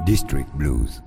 District Blues.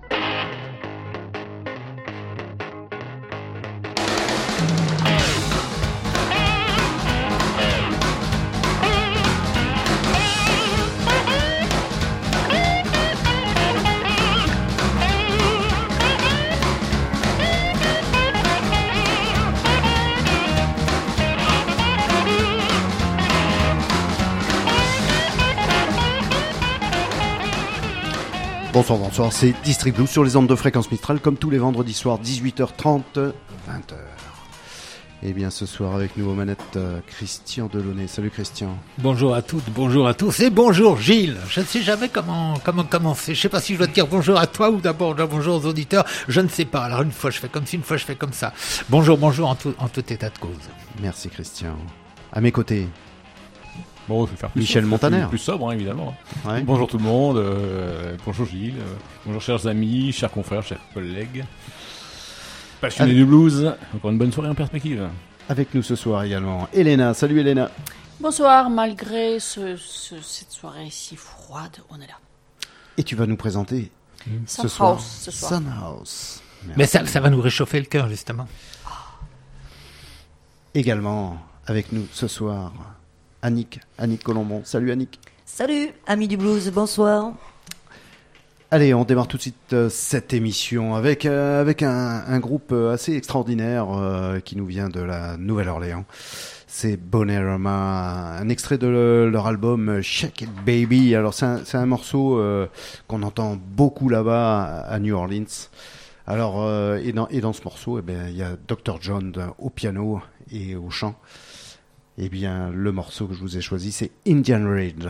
Bonsoir, c'est District Blues sur les ondes de Fréquence Mistral, comme tous les vendredis soirs, 18h30, 20h. Et bien ce soir avec nous aux manettes, Christian Delaunay. Salut Christian. Bonjour à toutes, bonjour à tous, et bonjour Gilles. Je ne sais jamais comment commencer. Je ne sais pas si je dois te dire bonjour à toi ou d'abord bonjour aux auditeurs. Je ne sais pas. Alors une fois je fais comme ci, une fois je fais comme ça. Bonjour en tout état de cause. Merci Christian. À mes côtés, bon, je vais faire plus Michel Montaner. Plus sobre, hein, évidemment. Ouais. Bonjour tout le monde, bonjour Gilles, bonjour chers amis, chers confrères, chers collègues, passionnés du blues. Encore une bonne soirée en perspective. Avec nous ce soir également, Elena. Salut Elena. Bonsoir, malgré cette soirée si froide, on est là. Et tu vas nous présenter ce soir Sunhouse. Mais ça va nous réchauffer le cœur justement. Également avec nous ce soir, Annick Colombon. Salut Annick. Salut, amis du blues, bonsoir. Allez, on démarre tout de suite cette émission avec un groupe assez extraordinaire qui nous vient de la Nouvelle-Orléans. C'est Bonerama, un extrait de leur album Shake It Baby. Alors c'est un morceau qu'on entend beaucoup là-bas à New Orleans. Alors et dans ce morceau, il y a Dr. John au piano et au chant. Eh bien, le morceau que je vous ai choisi, c'est Indian Raid.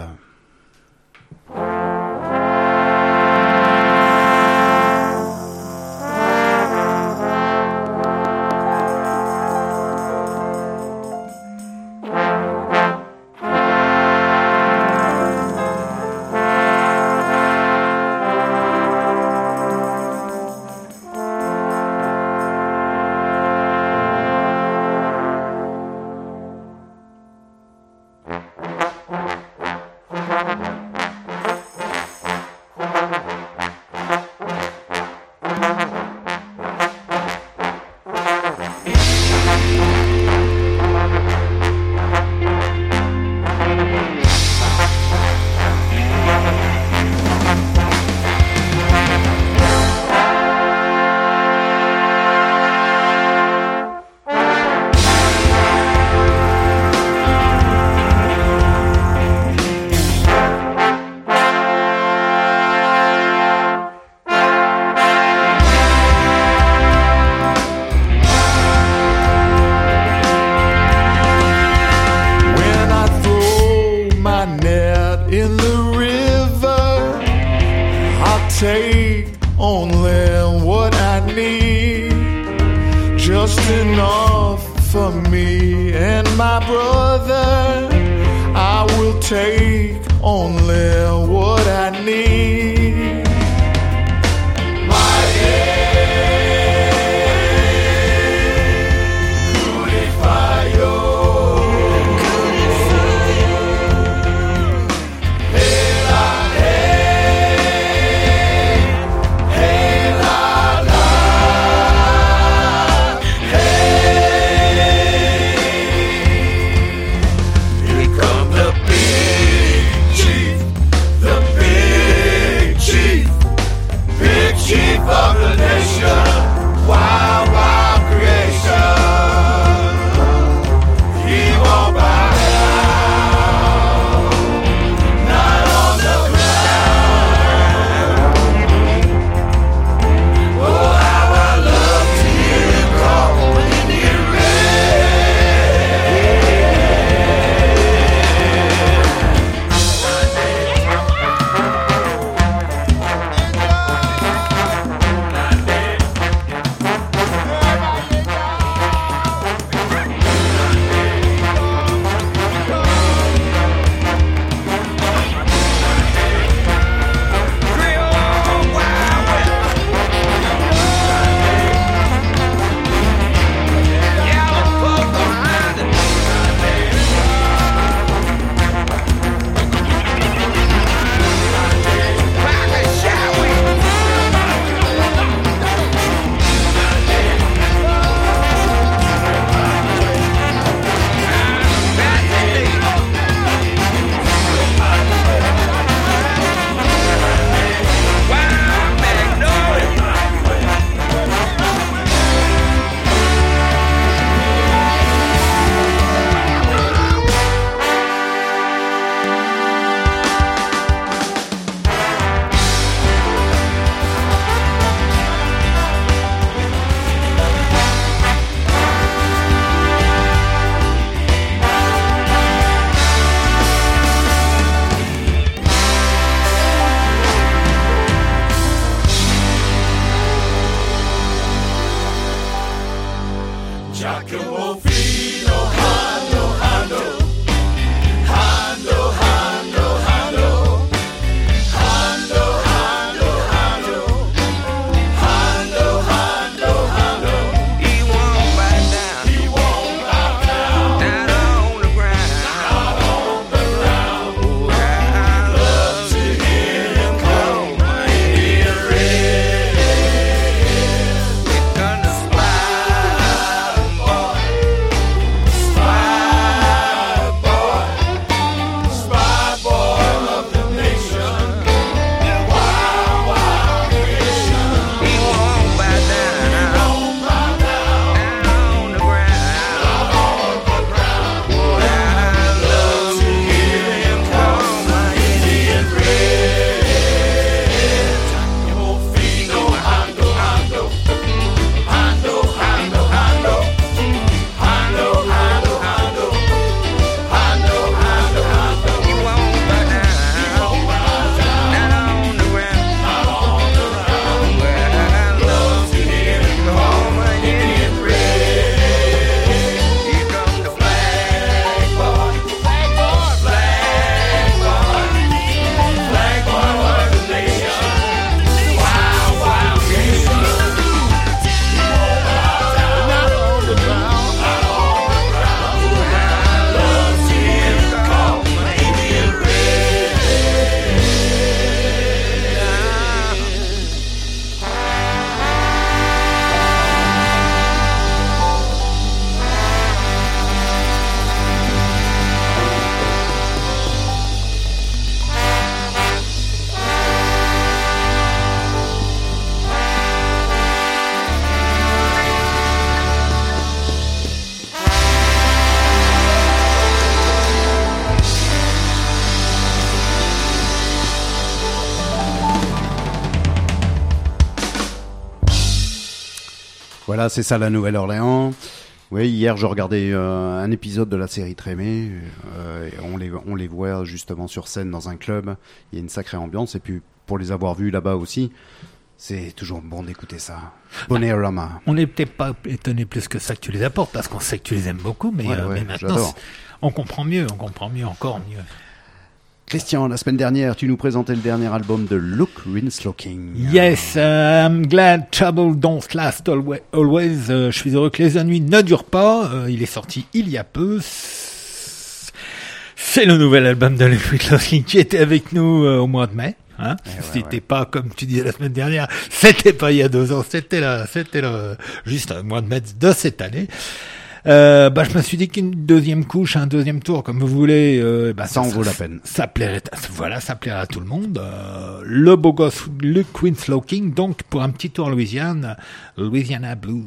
Voilà, c'est ça la Nouvelle-Orléans. Oui, hier je regardais un épisode de la série Trémé. Et on les voit justement sur scène dans un club. Il y a une sacrée ambiance. Et puis pour les avoir vus là-bas aussi, c'est toujours bon d'écouter ça. Bonerama. On n'est peut-être pas étonné plus que ça que tu les apportes, parce qu'on sait que tu les aimes beaucoup, mais maintenant, j'adore. on comprend mieux, encore mieux. Christian, la semaine dernière, tu nous présentais le dernier album de Luke Rinslocking. Yes, I'm glad trouble don't last always. Je suis heureux que les ennuis ne durent pas. Il est sorti il y a peu. C'est le nouvel album de Luke Rinslocking qui était avec nous au mois de mai. Hein, c'était pas comme tu disais la semaine dernière, c'était pas il y a 2 ans, c'était juste un mois de mai de cette année. Je me suis dit qu'une deuxième couche, un deuxième tour, comme vous voulez, ça en vaut la peine. Ça plairait à tout le monde. Le beau gosse Luke Rinslocking, donc pour un petit tour Louisiana Blues.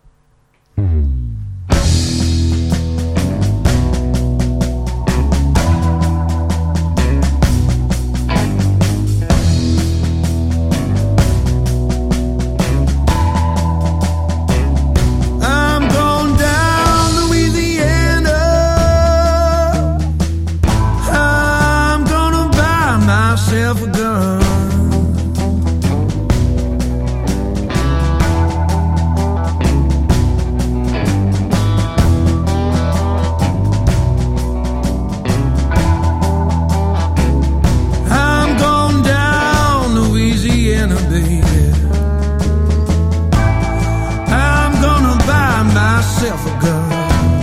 myself a gun. I'm going down Louisiana, baby. I'm gonna buy myself a gun.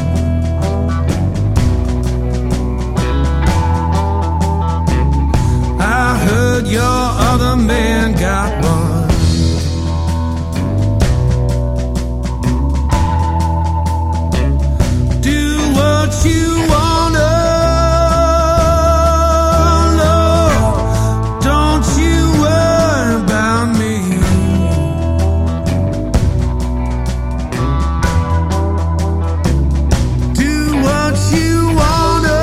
Your other man got one. Do what you wanna, Lord. Don't you worry about me. Do what you wanna.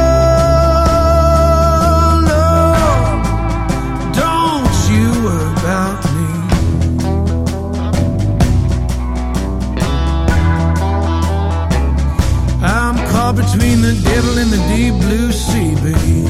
Between the devil and the deep blue sea, baby.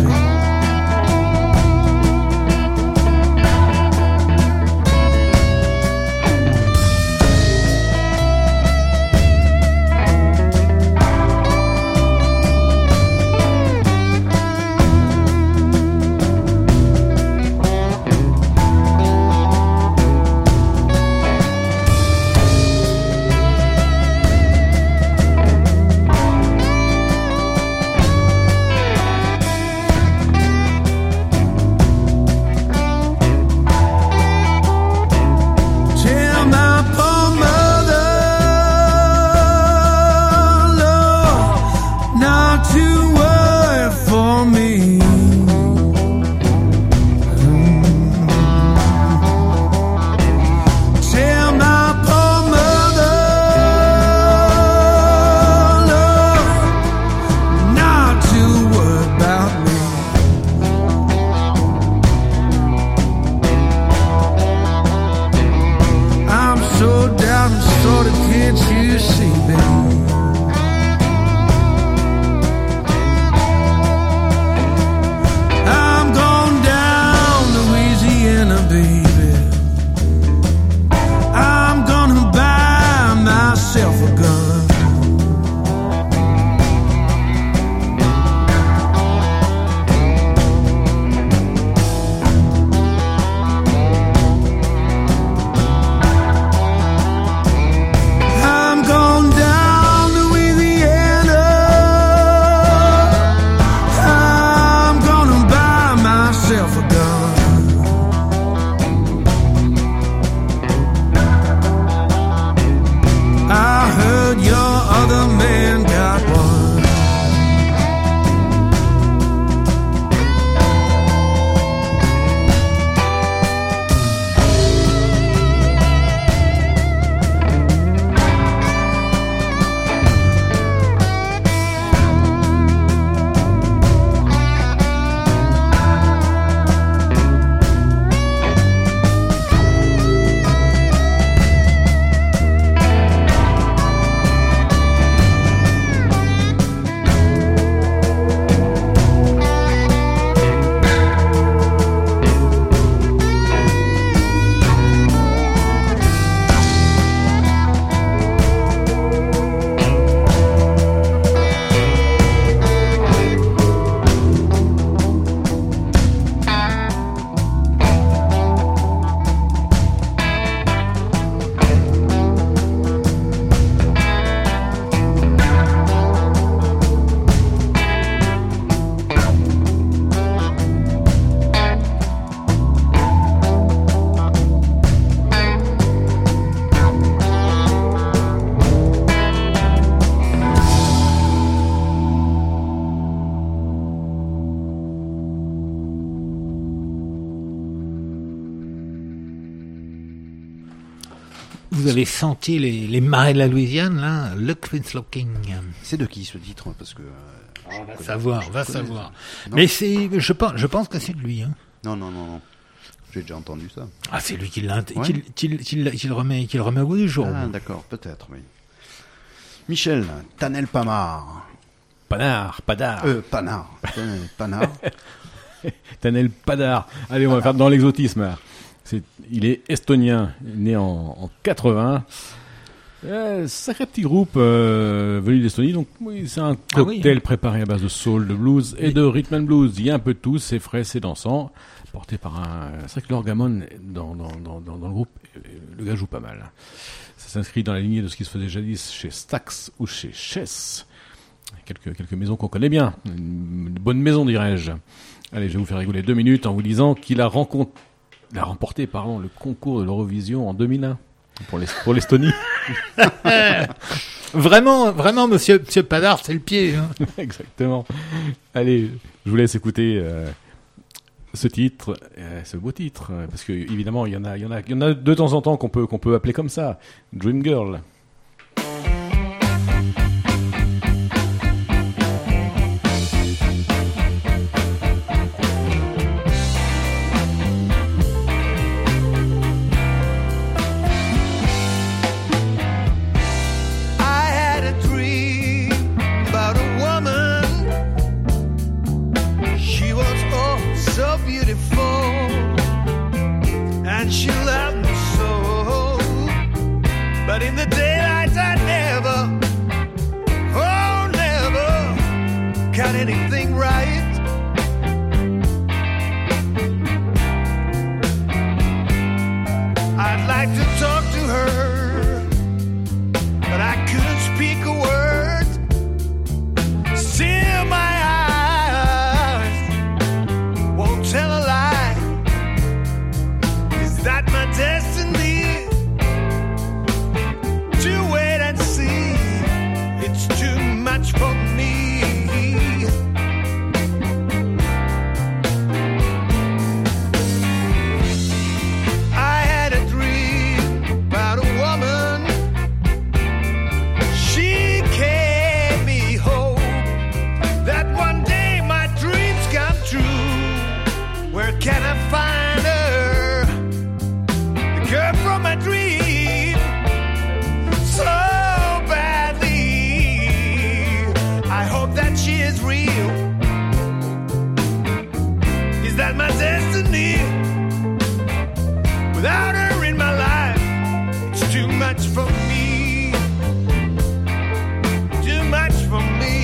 Vous avez senti les marais de la Louisiane, là, Luck Looking. C'est de qui ce titre? Parce que Va savoir. Mais je pense que c'est de lui. Hein. non. J'ai déjà entendu ça. Ah, c'est lui qui le remet au goût du jour. Ah, d'accord, peut-être, oui. Michel, Tanel Pamar. Panard. Panard. Panard. Tanel Padar. Allez, on va faire dans l'exotisme. Il est estonien, né en 80. Sacré petit groupe venu d'Estonie. Donc, oui, c'est un cocktail préparé à base de soul, de blues et de rhythm and blues. Il y a un peu de tout, c'est frais, c'est dansant. Porté par c'est vrai que l'orgamon dans le groupe, le gars joue pas mal. Ça s'inscrit dans la lignée de ce qui se faisait jadis chez Stax ou chez Chess. Quelques maisons qu'on connaît bien. Une bonne maison, dirais-je. Allez, je vais vous faire rigoler 2 minutes en vous disant qu'il a remporté le concours de l'Eurovision en 2001 pour l'Estonie. Vraiment, monsieur Padard, c'est le pied. Hein. Exactement. Allez, je vous laisse écouter ce titre, ce beau titre, parce que évidemment, il y en a de temps en temps qu'on peut appeler comme ça, Dream Girl. Anything right? I'd like to talk to her, but I couldn't speak a word. Still my eyes won't tell a lie. Is that my destiny? To wait and see. It's too much for me. Can I find her? The girl from my dream, so badly. I hope that she is real. Is that my destiny? Without her in my life, it's too much for me. Too much for me.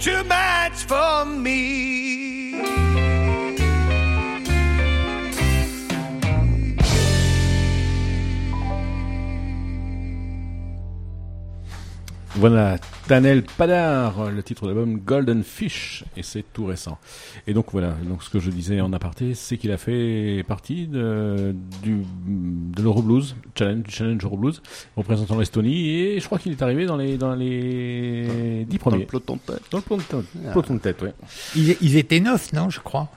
too much for me. Voilà, Tanel Padar, le titre de l'album Golden Fish, et c'est tout récent. Et donc voilà, donc ce que je disais en aparté, c'est qu'il a fait partie de l'Euroblues, Challenge Euroblues, représentant l'Estonie, et je crois qu'il est arrivé dans les 10 premiers. Dans le peloton de tête. Dans le peloton de tête, ouais. Ils étaient 9, non, je crois.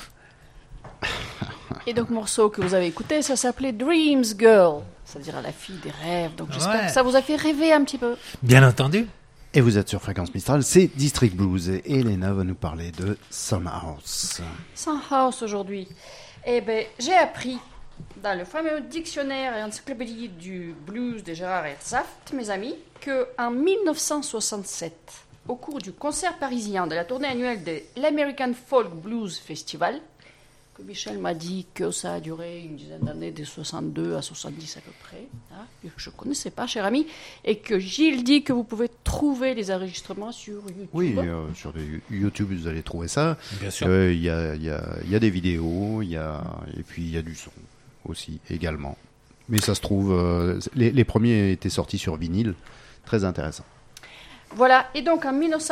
Et donc, morceau que vous avez écouté, ça s'appelait Dreams Girl, c'est-à-dire la fille des rêves. Donc, j'espère Ouais. que ça vous a fait rêver un petit peu. Bien entendu. Et vous êtes sur Fréquence Mistral, c'est District Blues. Et Elena va nous parler de Summerhouse. Summerhouse aujourd'hui. Eh bien, j'ai appris dans le fameux dictionnaire et encyclopédie du blues de Gérard Herzhaft, mes amis, qu'en 1967, au cours du concert parisien de la tournée annuelle de l'American Folk Blues Festival, que Michel m'a dit que ça a duré une dizaine d'années, de 62 à 70 à peu près, hein, que je ne connaissais pas, cher ami, et que Gilles dit que vous pouvez trouver les enregistrements sur YouTube. Oui, sur YouTube, vous allez trouver ça. Bien sûr. Il y a des vidéos, et puis il y a du son aussi, également. Mais ça se trouve, les premiers étaient sortis sur vinyle, très intéressant. Voilà, et donc en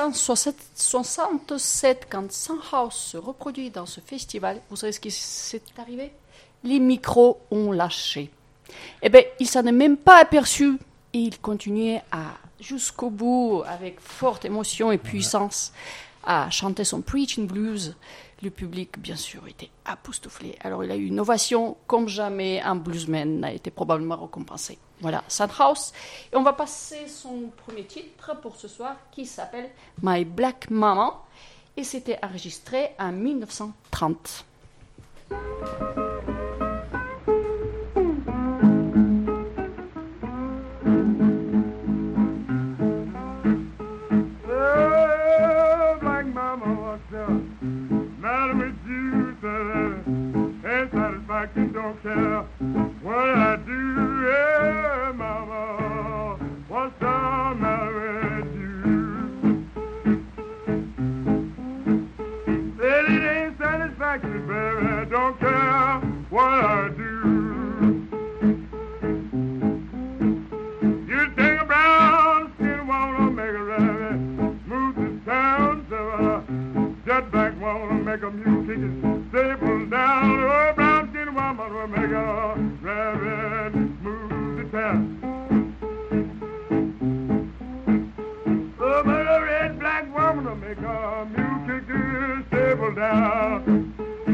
1967, quand Summerhouse se reproduit dans ce festival, vous savez ce qui s'est arrivé? Les micros ont lâché. Eh bien, il s'en est même pas aperçu, et il continuait jusqu'au bout, avec forte émotion et puissance, à chanter son Preaching Blues. Le public, bien sûr, était époustouflé. Alors, il a eu une ovation comme jamais un bluesman n'a été probablement récompensé. Voilà, Summerhouse. Et on va passer son premier titre pour ce soir, qui s'appelle My Black Mama. Et c'était enregistré en 1930. Oh, black mama, what's the matter with you, sir? Ain't satisfaction, don't care what I do. Yeah, mama, what's the matter with you? Said it ain't satisfaction, baby, don't care what I do. You take a brown skin wanna make a rabbit move to town, so jet black wanna make a mule kick his stable down. Oh, brown skin woman will make a rabbit move to town. Oh, but a red black woman will make a mule kick his stable down.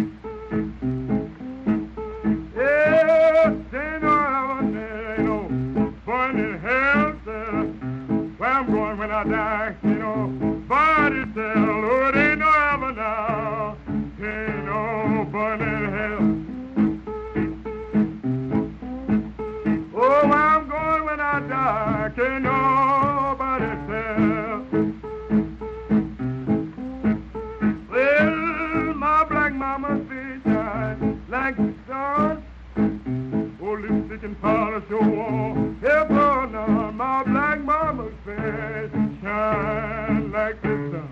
Yeah, they know how they know. Born in hell, where I'm going when I die, you know. Body tell, oh, they know heaven now. They know born in hell. Oh, where I'm going when I die, can't nobody tell. Well, my black mama face shine like the sun. Oh, lipstick and polish your wall. Hey, brother, my black mama's face shine like the sun.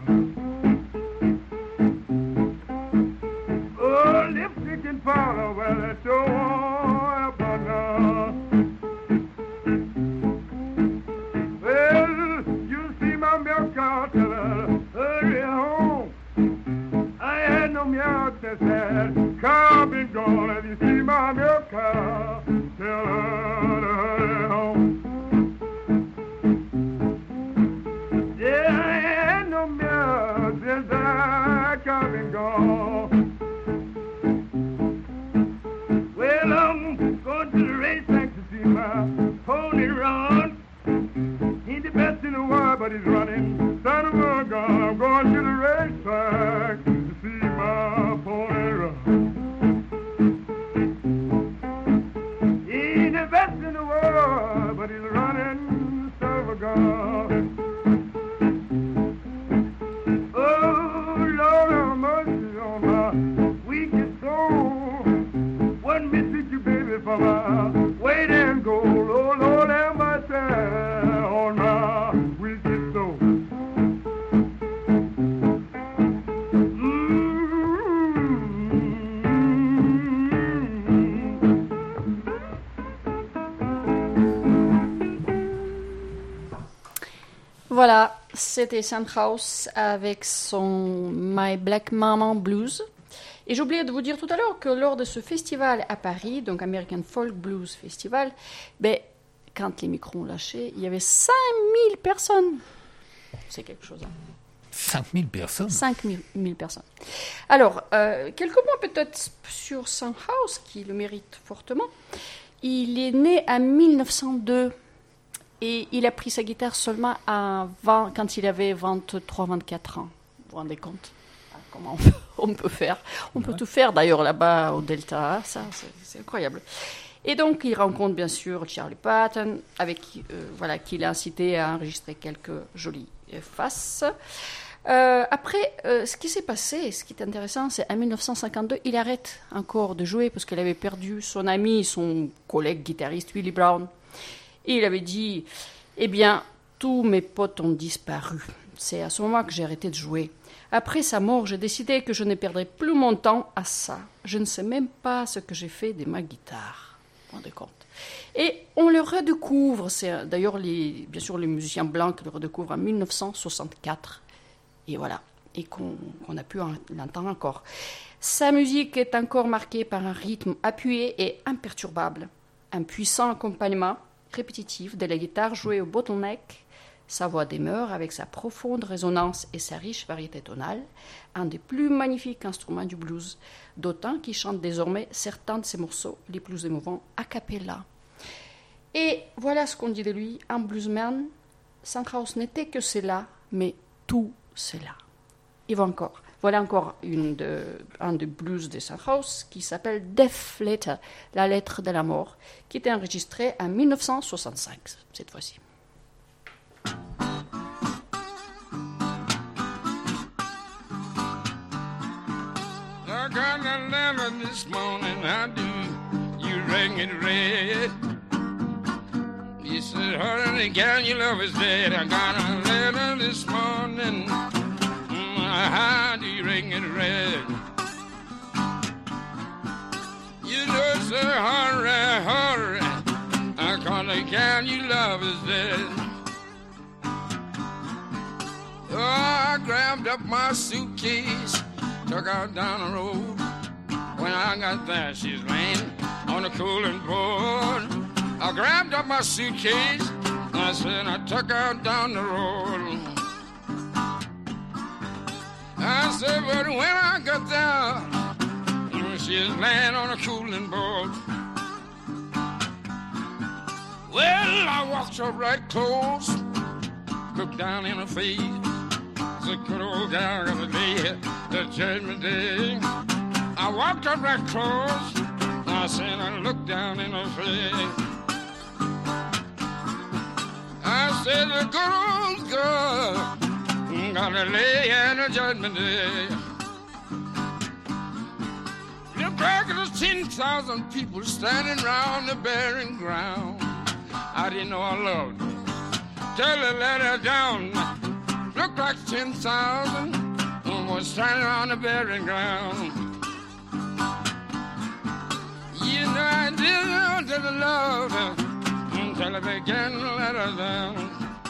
Oh, lipstick and polish, well, it's your wall, hey, brother. Well, you see my milk cow, tell her, hurry home. I had no milk that said, cow been gone. If you see my milk cow, tell her to hurry home. Yeah, I had no milk since that cow been gone. Well, I'm going to the racetrack to see my pony run. He's the best in the world, but he's running. Son of a gun, I'm going to the racetrack to see my pony run. He's the best in the world, but he's running. Son of a gun. Oh, Lord have mercy on my weakest soul. One missing you, baby, for my weight and gold. Oh, Lord have mercy on my weakest soul. c'était Sandhouse avec son My Black Mama Blues. Et j'ai oublié de vous dire tout à l'heure que lors de ce festival à Paris, donc American Folk Blues Festival, quand les micros ont lâché, il y avait 5000 personnes. C'est quelque chose. 5000 personnes 5000 personnes. Alors, quelques mots peut-être sur Sandhouse, qui le mérite fortement. Il est né en 1902 et il a pris sa guitare seulement quand il avait 23-24 ans. Vous vous rendez compte comment on peut faire? On peut tout faire d'ailleurs là-bas au Delta, ça c'est incroyable. Et donc il rencontre bien sûr Charlie Patton, avec qui l'a incité à enregistrer quelques jolies faces. Après, ce qui s'est passé, ce qui est intéressant, c'est en 1952, il arrête encore de jouer parce qu'il avait perdu son ami, son collègue guitariste Willie Brown. Et il avait dit, eh bien, tous mes potes ont disparu. C'est à ce moment que j'ai arrêté de jouer. Après sa mort, j'ai décidé que je ne perdrais plus mon temps à ça. Je ne sais même pas ce que j'ai fait de ma guitare. Vous vous rendez compte? Et on le redécouvre. C'est d'ailleurs bien sûr les musiciens blancs qui le redécouvrent en 1964. Et voilà, et qu'on a pu l'entendre encore. Sa musique est encore marquée par un rythme appuyé et imperturbable, un puissant accompagnement répétitif de la guitare jouée au bottleneck. Sa voix demeure avec sa profonde résonance et sa riche variété tonale, un des plus magnifiques instruments du blues, d'autant qu'il chante désormais certains de ses morceaux les plus émouvants a cappella. Et voilà ce qu'on dit de lui, un bluesman. Sandhouse n'était que cela, mais tout cela. Voilà encore un des blues de Sandhouse qui s'appelle Death Letter, la lettre de la mort, qui était enregistré en 1965, cette fois-ci. I got a letter this morning, I do. You rang it red. You said, honey, gal, your love is dead. I got a letter this morning. How do you ring it red? You know, sir, hurry, hurry. I call a gal, your love is dead. Oh, I grabbed up my suitcase, took her down the road. When I got there, she's laying on a cooling board. I grabbed up my suitcase, I said, I took her down the road. I said, but when I got there, she's laying on a cooling board. Well, I walked up right close, looked down in her face. The good old gal gonna day, the judgment day. I walked up right close, I said, I looked down in her face. I said, the good old girl gonna lay in the judgment day. Look back, there's 10,000 people standing round the burying ground. I didn't know I loved her till I let her down. Looked like 10,000 was standing around the burying ground. You know I didn't love her until I began to let her down.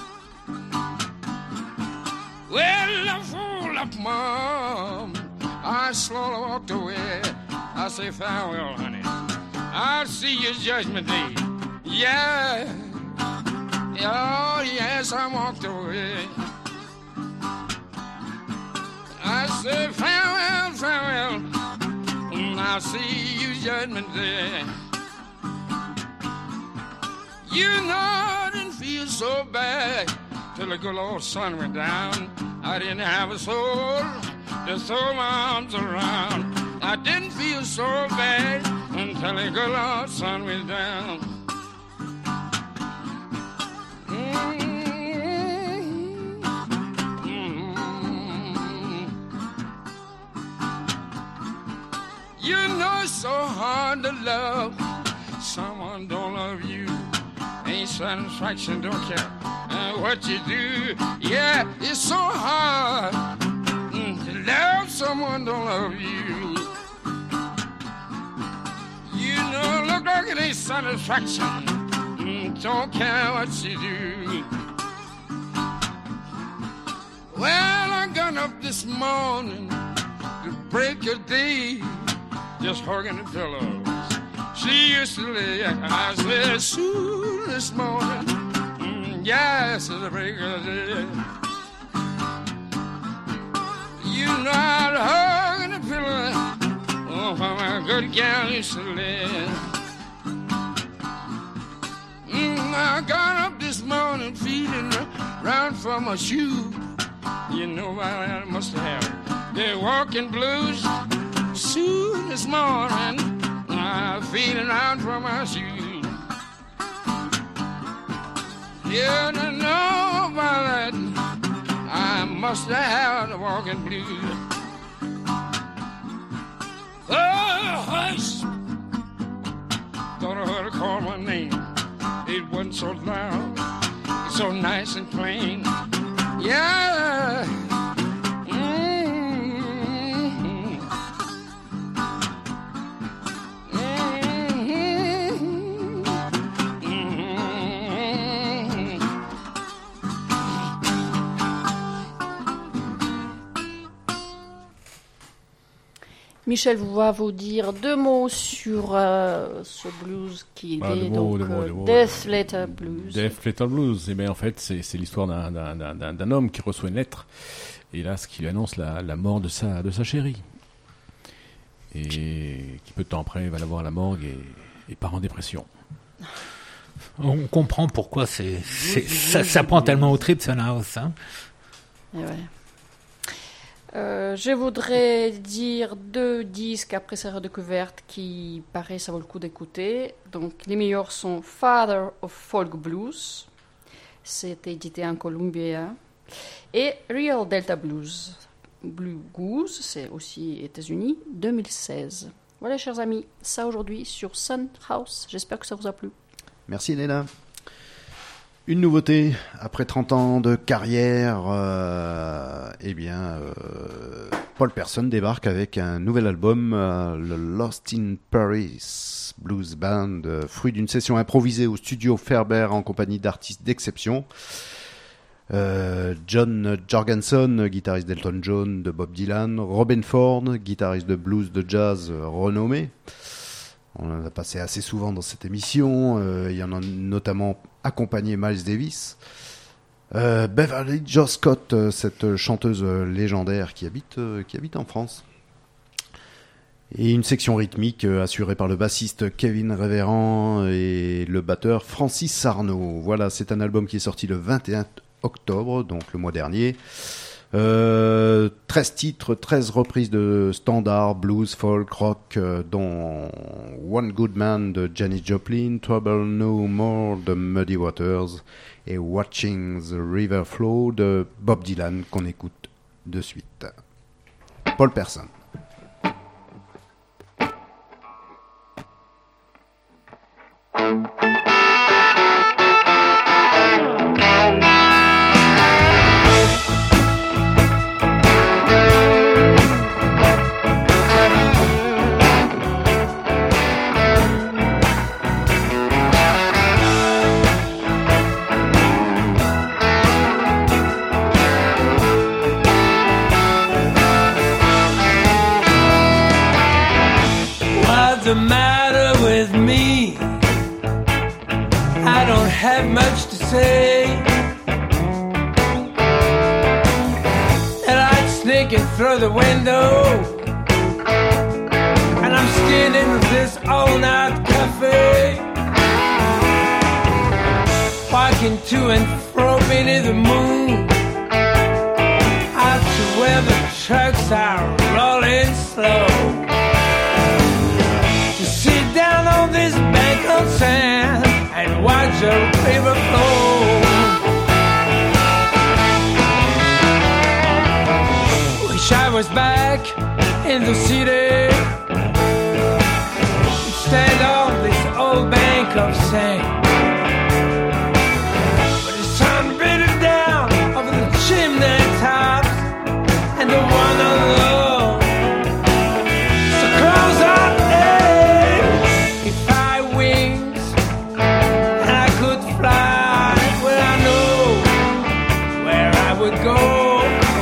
Well, I fooled up, Mom. I slowly walked away. I say farewell, honey. I'll see you Judgment Day. Yeah. Oh, yes, I walked away. I say farewell, farewell. I'll see you Judgment Day. You know I didn't feel so bad till the good old sun went down. I didn't have a soul to throw my arms around. I didn't feel so bad until the good old sun went down. You know it's so hard to love someone don't love you. Ain't satisfaction, don't care what you do. Yeah, it's so hard to love someone don't love you. You know, look like it ain't satisfaction. Don't care what you do. Well, I got up this morning to break a day, just hugging the pillows she used to lay. I said, soon this morning, yes, it's a break of day. You know I'd hug in the pillow, oh, how my good gal used to lay. I got up this morning feeling round for my shoe. You know I must have the walking blues. Soon this morning, I'm feeling round for my shoe. Yeah, I know about that. I must have the walking blues. Oh, hush! Thought I heard her call my name. It wasn't so loud, so nice and plain. Yeah. Michel va vous dire 2 mots sur ce blues qui est donc Death Letter Blues. Death Letter Blues, et bien en fait c'est l'histoire d'un homme qui reçoit une lettre et là ce qui lui annonce la mort de sa chérie et qui peu de temps après va la voir à la morgue et part en dépression. On comprend pourquoi ça prend tellement au trip Son House. Hein. Et ouais. Je voudrais dire 2 disques après sa redécouverte qui paraît ça vaut le coup d'écouter. Donc les meilleurs sont Father of Folk Blues, c'est édité en Columbia, et Real Delta Blues. Blue Goose, c'est aussi États-Unis, 2016. Voilà chers amis, ça aujourd'hui sur Son House. J'espère que ça vous a plu. Merci Léna. Une nouveauté, après 30 ans de carrière, Paul Person débarque avec un nouvel album, le Lost in Paris Blues Band, fruit d'une session improvisée au studio Ferber en compagnie d'artistes d'exception. John Jorgensen, guitariste d'Elton John, de Bob Dylan, Robin Ford, guitariste de blues de jazz renommé. On en a passé assez souvent dans cette émission. Il y en a notamment accompagné Miles Davis. Beverly Jo Scott, cette chanteuse légendaire qui habite en France. Et une section rythmique assurée par le bassiste Kevin Révérend et le batteur Francis Arnaud. Voilà, c'est un album qui est sorti le 21 octobre, donc le mois dernier. 13 titres, 13 reprises de standards, blues, folk, rock, dont One Good Man de Janis Joplin, Trouble No More de Muddy Waters et Watching the River Flow de Bob Dylan qu'on écoute de suite. Paul Person. The matter with me? I don't have much to say. The light sneaking through the window, and I'm still in this all-night cafe, walking to and fro beneath the moon, out to where the trucks are rolling slow. Down on this bank of sand and watch the river flow. Wish I was back in the city instead of this old bank of sand. But the sun beating down over the chimney tops and the one I love. So close up. Go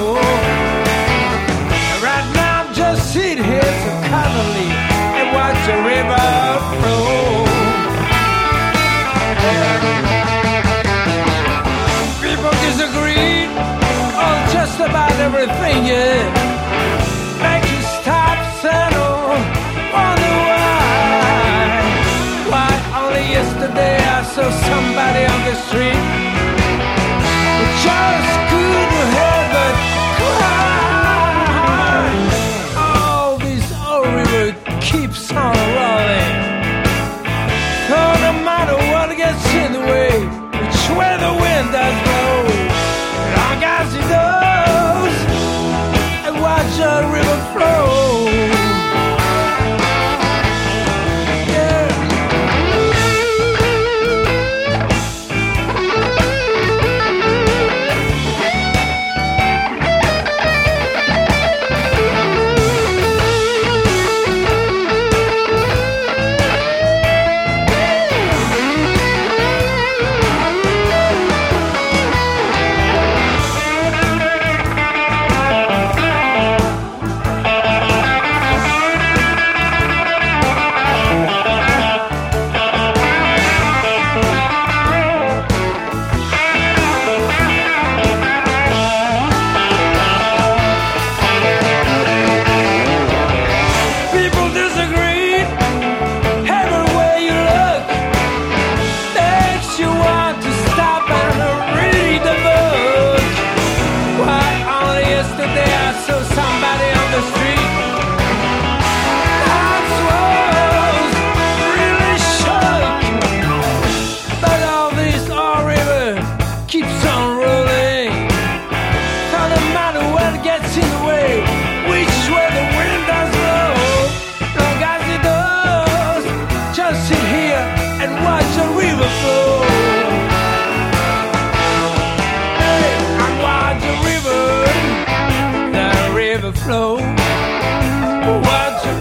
Watch the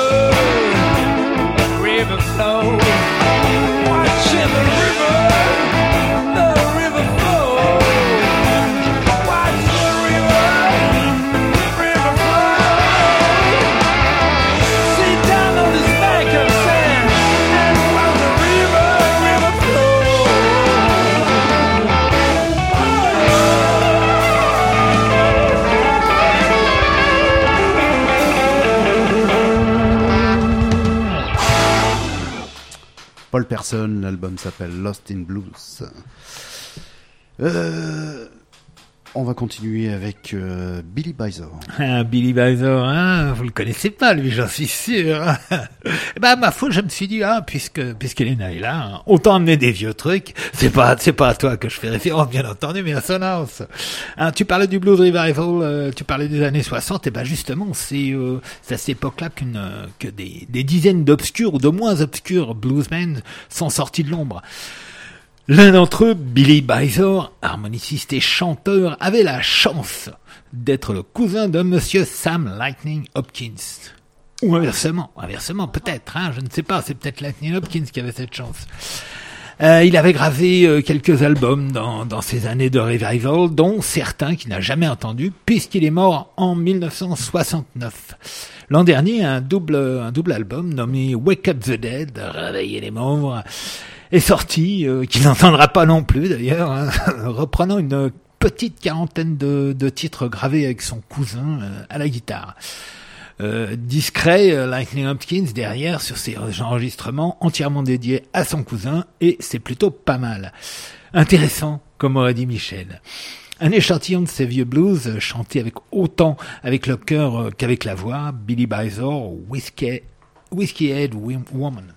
river flow. Watching the river flow. Watch the river flow. Sit down on this bank of sand and watch the river flow. Paul Person, l'album s'appelle Lost in Blues. On va continuer avec Billy Bizor. Ah, Billy Bizor, hein, vous le connaissez pas, lui, j'en suis sûr. Eh ben, ma foi, je me suis dit, puisque Lena est là, hein, autant emmener des vieux trucs. C'est pas à toi que je fais référence, bien entendu, mais à Sonance. Hein, tu parlais du Blues Revival, tu parlais des années 60, et ben, justement, c'est à cette époque-là que des dizaines d'obscurs ou de moins obscurs bluesmen sont sortis de l'ombre. L'un d'entre eux, Billy Bizor, harmoniciste et chanteur, avait la chance d'être le cousin de Monsieur Sam Lightning Hopkins. Ou inversement, peut-être, hein, je ne sais pas, c'est peut-être Lightning Hopkins qui avait cette chance. Il avait gravé quelques albums dans ces années de revival, dont certains qu'il n'a jamais entendus, puisqu'il est mort en 1969. L'an dernier, un double album nommé Wake Up the Dead, Réveiller les morts, est sorti, qu'il n'entendra pas non plus d'ailleurs, hein, reprenant une petite quarantaine de titres gravés avec son cousin à la guitare. Discret, Lightning Hopkins derrière sur ses enregistrements entièrement dédiés à son cousin, et c'est plutôt pas mal. Intéressant, comme aurait dit Michel. Un échantillon de ces vieux blues chantés avec autant avec le cœur qu'avec la voix, Billy Bizor, Whiskey Head Woman.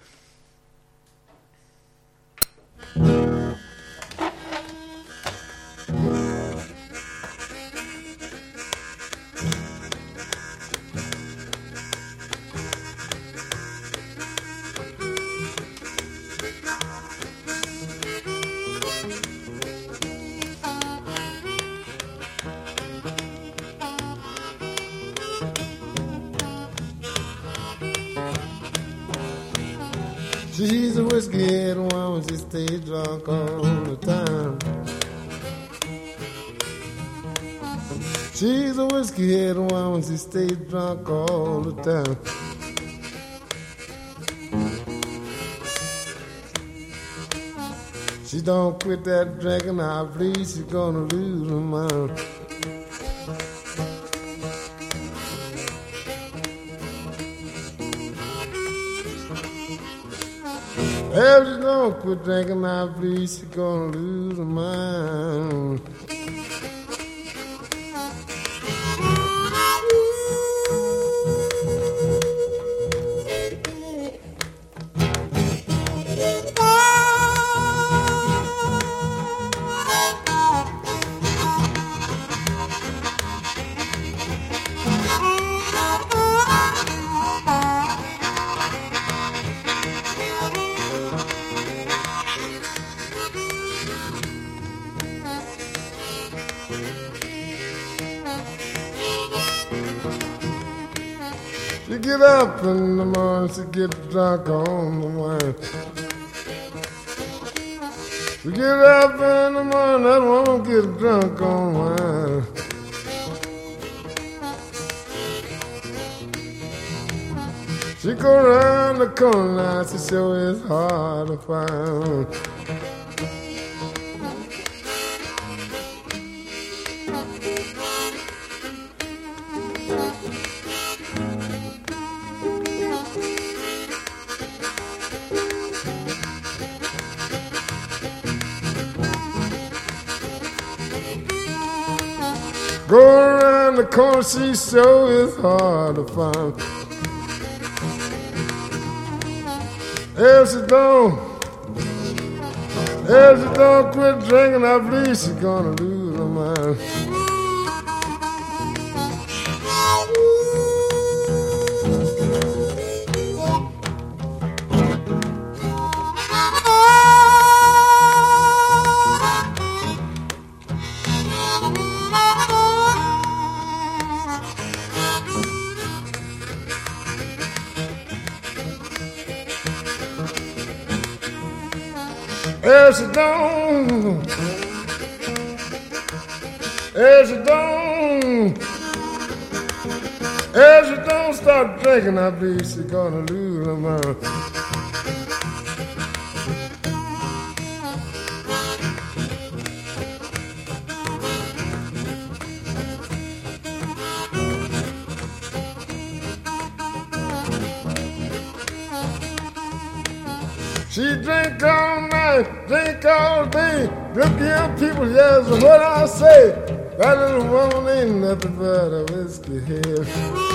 She's a whiskey-head woman, she stays drunk all the time. She's a whiskey-head woman, she stays drunk all the time. She don't quit that drinking, I believe she's gonna lose her mind. If she don't quit drinking, I believe she's gonna lose her mind. She get up in the morning, she get drunk on the wine. She get up in the morning, that woman get drunk on wine. She go around the corner now, she sure is hard to find. Go around the corner, she sure is hard to find. If she don't quit drinking, I believe she's gonna lose her mind. As you don't, as you don't, as you don't start drinking, I believe she's gonna lose her mind. She drink all night, drink all day. Look young people, yes, what I say. That little woman ain't nothing but a whiskey head.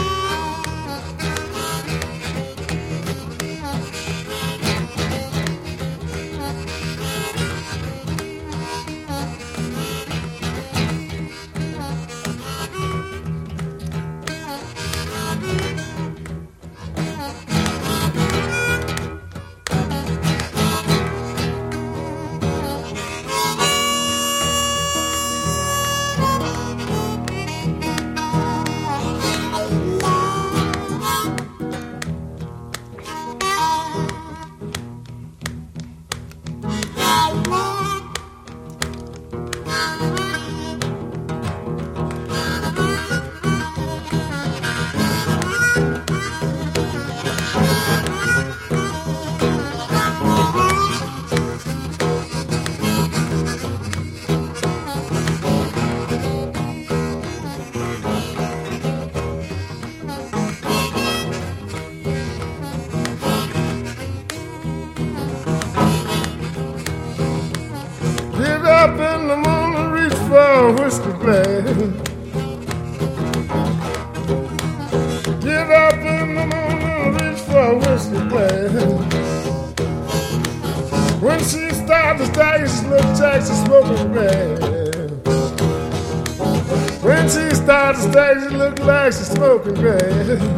Up in the morning, reach for a whiskey glass. Get up in the morning, reach for a whiskey glass. When she starts to stagger, she looks like she's smoking grass. When she starts to stagger, she looks like she's smoking grass.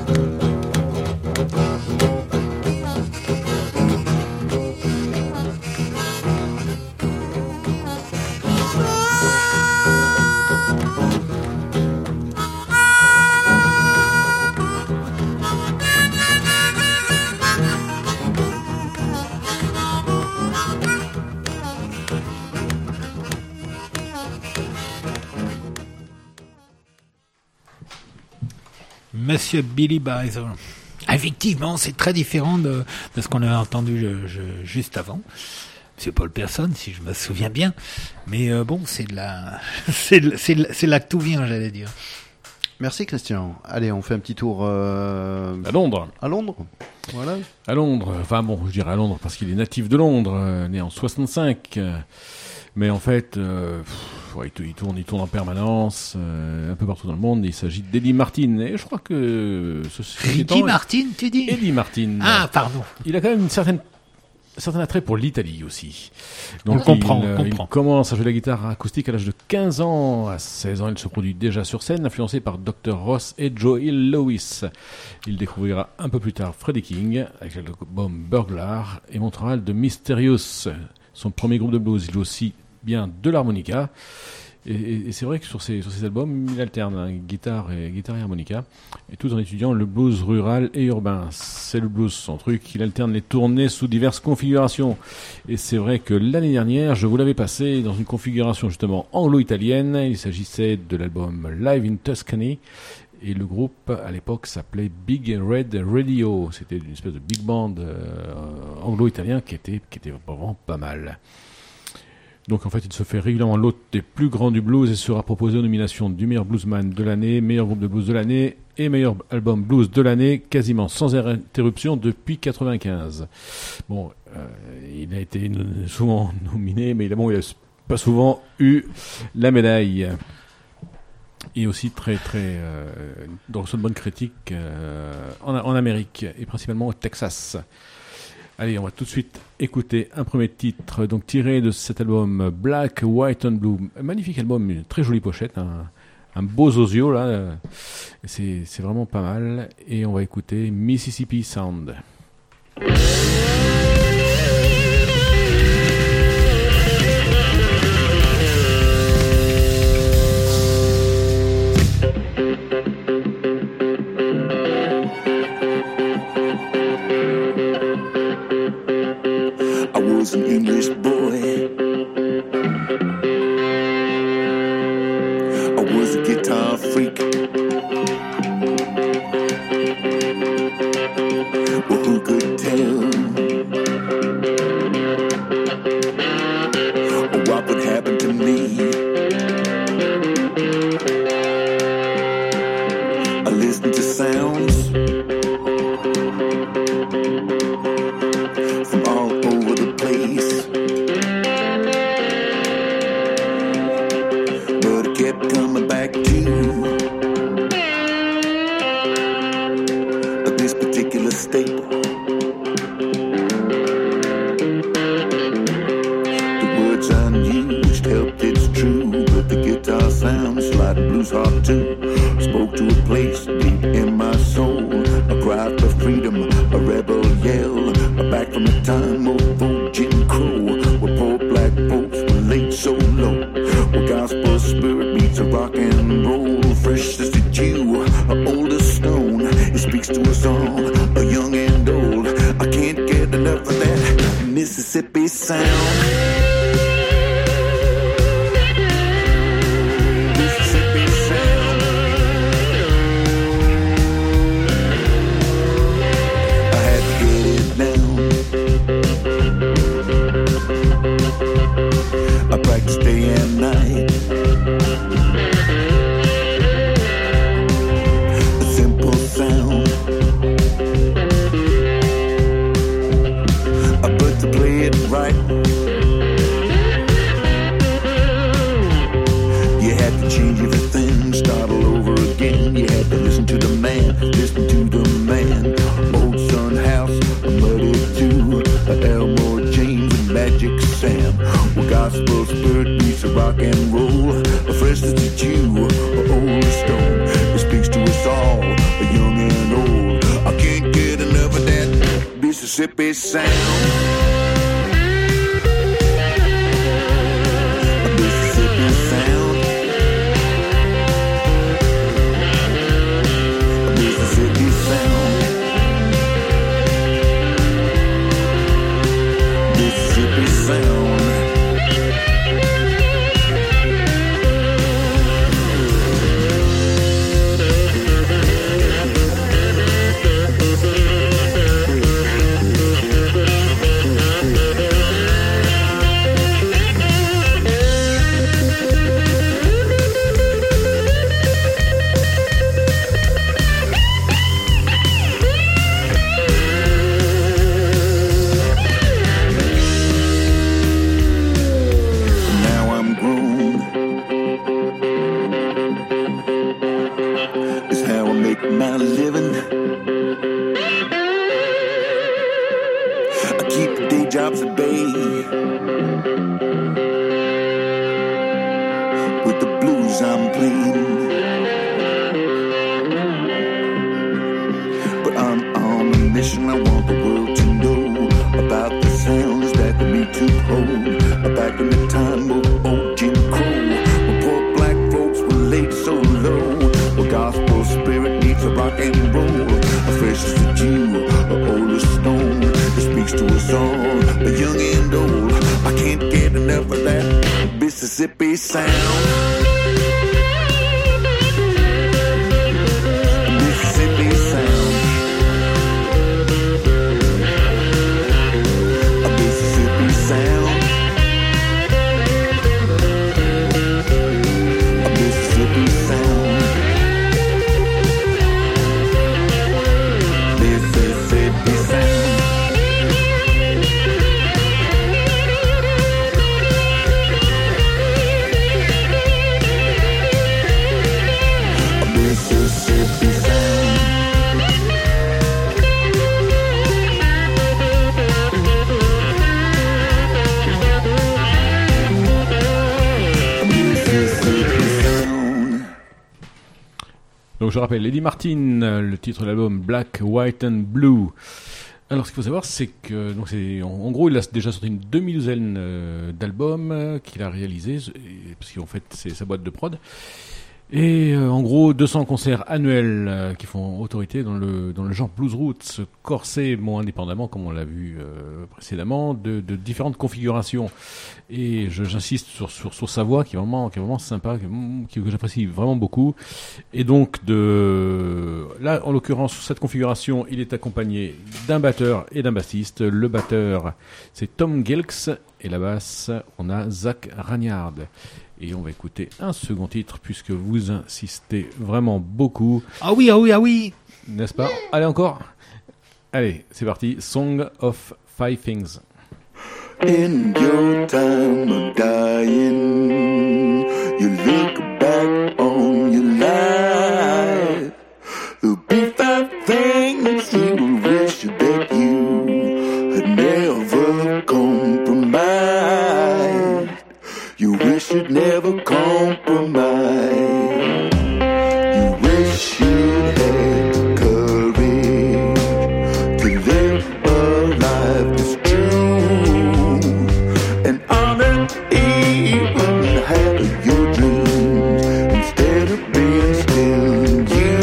Monsieur Billy Bison. Effectivement, c'est très différent de ce qu'on avait entendu juste avant. C'est Paul Person, si je me souviens bien. Mais bon, c'est là que tout vient, j'allais dire. Merci Christian. Allez, on fait un petit tour à Londres. À Londres. Voilà. À Londres. Enfin bon, je dirais à Londres parce qu'il est natif de Londres, né en 65. Mais en fait, il tourne en permanence, un peu partout dans le monde. Il s'agit d'Eddie Martin. Et je crois que... Eddie Martin, tu dis ? Eddie Martin. Ah, pardon. Il a quand même un certain attrait pour l'Italie aussi. Donc on comprend. Il commence à jouer la guitare acoustique à l'âge de 15 ans. À 16 ans, il se produit déjà sur scène, influencé par Dr. Ross et Joey Lewis. Il découvrira un peu plus tard Freddie King avec l'album Burglar et montera de Mysterious, son premier groupe de blues. Il joue aussi bien de l'harmonica. Et c'est vrai que sur ces albums, il alterne guitare et harmonica, et tout en étudiant le blues rural et urbain. C'est le blues son truc. Il alterne les tournées sous diverses configurations. Et c'est vrai que l'année dernière, je vous l'avais passé dans une configuration justement anglo-italienne. Il s'agissait de l'album Live in Tuscany. Et le groupe, à l'époque, s'appelait Big Red Radio. C'était une espèce de big band anglo-italien qui était vraiment pas mal. Donc en fait, il se fait régulièrement l'hôte des plus grands du blues et sera proposé aux nominations du meilleur bluesman de l'année, meilleur groupe de blues de l'année et meilleur album blues de l'année, quasiment sans interruption depuis 95. Bon, il a été souvent nominé, mais il a pas souvent eu la médaille. Et aussi très dans une bonne critique en Amérique et principalement au Texas. Allez, on va tout de suite écouter un premier titre, donc tiré de cet album Black, White and Blue. Un magnifique album, une très jolie pochette, un beau zozio là. C'est vraiment pas mal. Et on va écouter Mississippi Sound. An English boy listen to sounds from all over the place, but it kept coming back to this particular state. The words unused helped, it's true, but the guitar sound, sliding blues hard too, spoke to a place deep in my soul, a cry for freedom, a rebel yell, back from the time of old Jim Crow, where poor black folks were laid so low, where gospel spirit meets a rock and roll, fresh as the dew, old as stone, it speaks to us all, a young and old, I can't get enough of that Mississippi sound. I practice day and night. A simple sound, but to play it right, you had to change everything, start all over again. You had to listen to the man, listen to the man. Old Sun House, a Muddy Two, Elmore James and Magic Sam. Well, gospel spirit meets a rock and roll, a fresh as a Jew, a old stone. It speaks to us all, a young and old. I can't get enough of that Mississippi sound. Mississippi sound. Mississippi sound. Mississippi sound. My living, I keep the day jobs at bay, with the blues I'm playing, but I'm on a mission. I want the world to know about the sounds that the Me Too hold, back in the time of old Jim Crow, when poor black folks were laid so low, where gospel spirit needs a rock and roll, a fresh as a Jew, a old as stone. It speaks to us all, a young and old. I can't get enough of that Mississippi sound. Mississippi sound. A Mississippi sound. A Mississippi sound. Mississippi sound. A Mississippi sound. A Mississippi sound. Donc je rappelle, Eddie Martin, le titre de l'album Black, White and Blue. Alors ce qu'il faut savoir, c'est que donc en gros il a déjà sorti une demi-douzaine d'albums qu'il a réalisés, parce qu'en fait c'est sa boîte de prod. Et en gros 200 concerts annuels qui font autorité dans le genre blues roots, corsé, bon indépendamment comme on l'a vu précédemment, de différentes configurations. Et j'insiste sur sa voix qui est vraiment sympa, que j'apprécie vraiment beaucoup. Et donc là en l'occurrence sur cette configuration, il est accompagné d'un batteur et d'un bassiste. Le batteur c'est Tom Gilks Et la basse, on a Zach Ragnard. Et on va écouter un second titre puisque vous insistez vraiment beaucoup. Ah oui. N'est-ce pas? Allez, encore. Allez, c'est parti. Song of Five Things. In your time of dying, you look back on your life. There'll be 5 things you will wish that you had never compromised. You wish you'd never compromised. You wish you'd had the courage to live a life that's true and honor even half of your dreams instead of being still in you.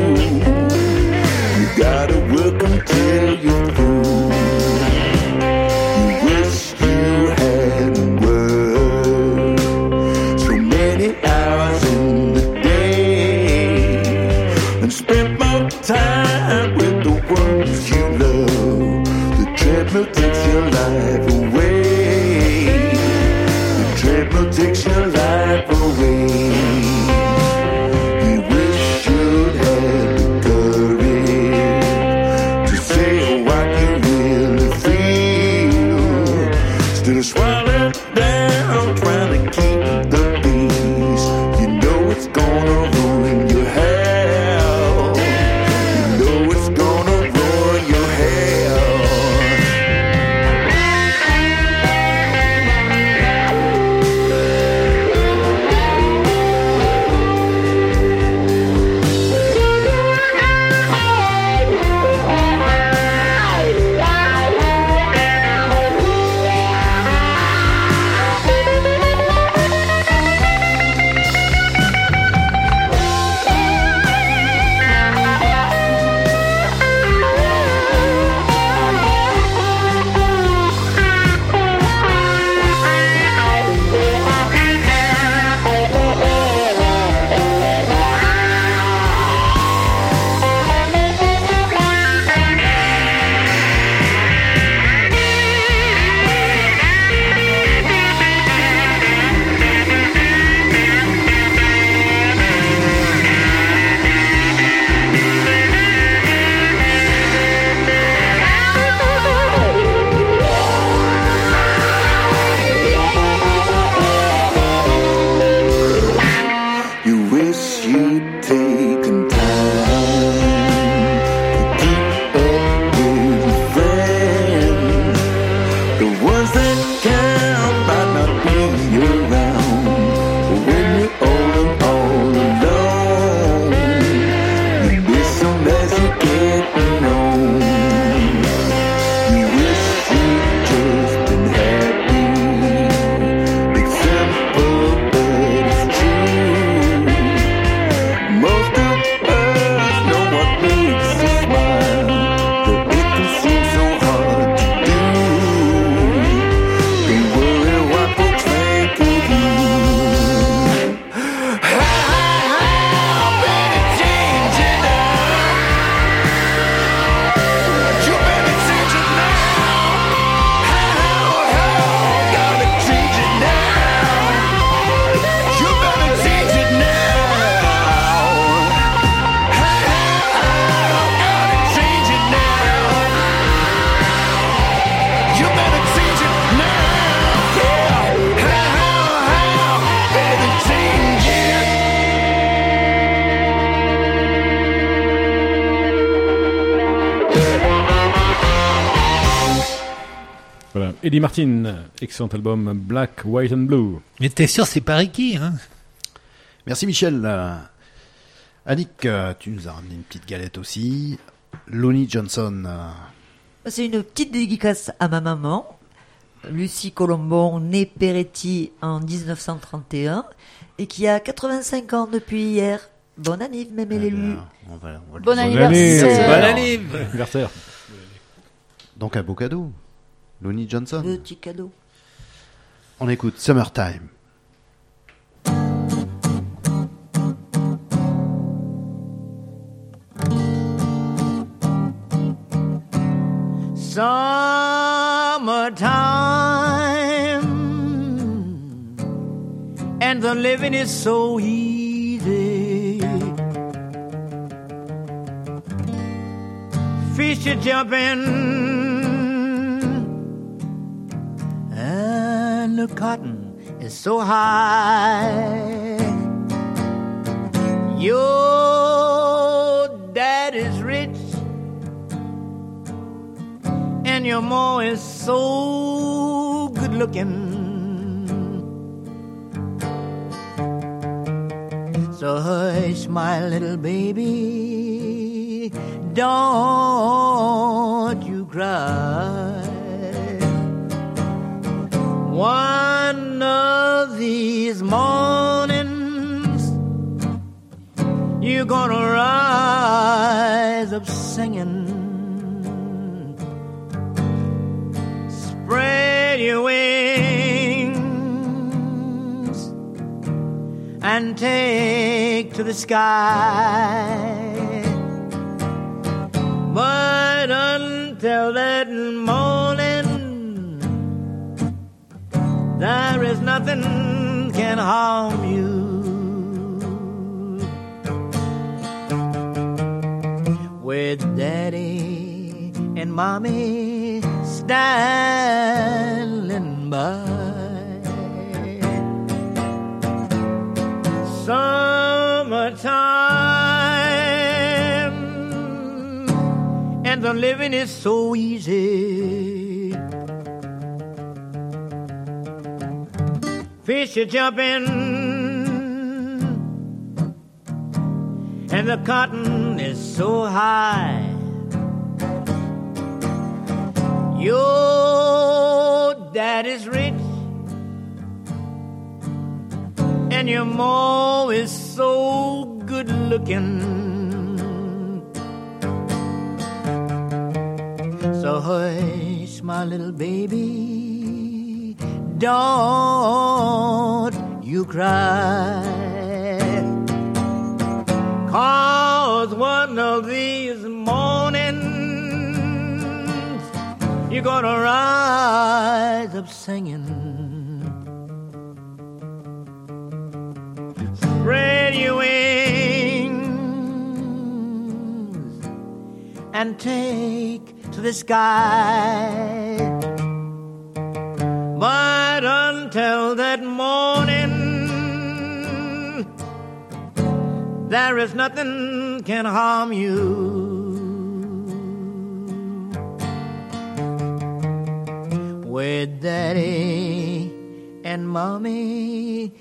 You gotta work until you're through. You wish you had worked so many hours in the day and spent more time with the ones you love. The treadmill takes your life away. The treadmill takes your life away. You wish you'd had the courage to say what you really feel. Instead of swallowing down, trying to keep the peace. You know it's gonna ruin your health. You know it's gonna ruin your health. You wish you'd taken time to keep up with your friends. The ones that count might not be around when you're all alone. You miss them as you're getting old. You wish you'd just been happy. It's simple, but it's true. Most of us know what makes us smile, but it can seem so hard to do. Don't worry what folks think of you. How better change it now. You better change it now. How gotta change it now. You better change it now. Gotta change it now. You better change it now. Yeah. Better change it. Voilà. Eddie Martin, excellent album Black, White and Blue. Mais t'es sûr, c'est pas Ricky, hein? Merci Michel. Annick, tu nous as ramené une petite galette aussi. Lonnie Johnson. C'est une petite dédicace à ma maman, Lucie Colombon, née Peretti en 1931 et qui a 85 ans depuis hier. Bonne année, même l'élu. On va le Bon dire. anniversaire. Bonne année. Anniversaire. Donc un beau cadeau. Lonnie Johnson. Petit cadeau. On écoute Summertime. Summertime and the living is so easy. Fish are jumping and the cotton is so high. Your dad is rich and your ma is so good looking. So hush, my little baby, don't you cry. One of these mornings you're gonna rise up singing. Spread your wings and take to the sky. But until that morning, there is nothing can harm you. With daddy and mommy standing by. Summertime and the living is so easy. Fish are jumping and the cotton is so high. Your dad is rich and your ma is so good looking. So hush, my little baby, don't you cry. 'Cause one of these mornings you're gonna rise up singing. Spread your wings and take to the sky. But until that morning, there is nothing can harm you. With daddy and mommy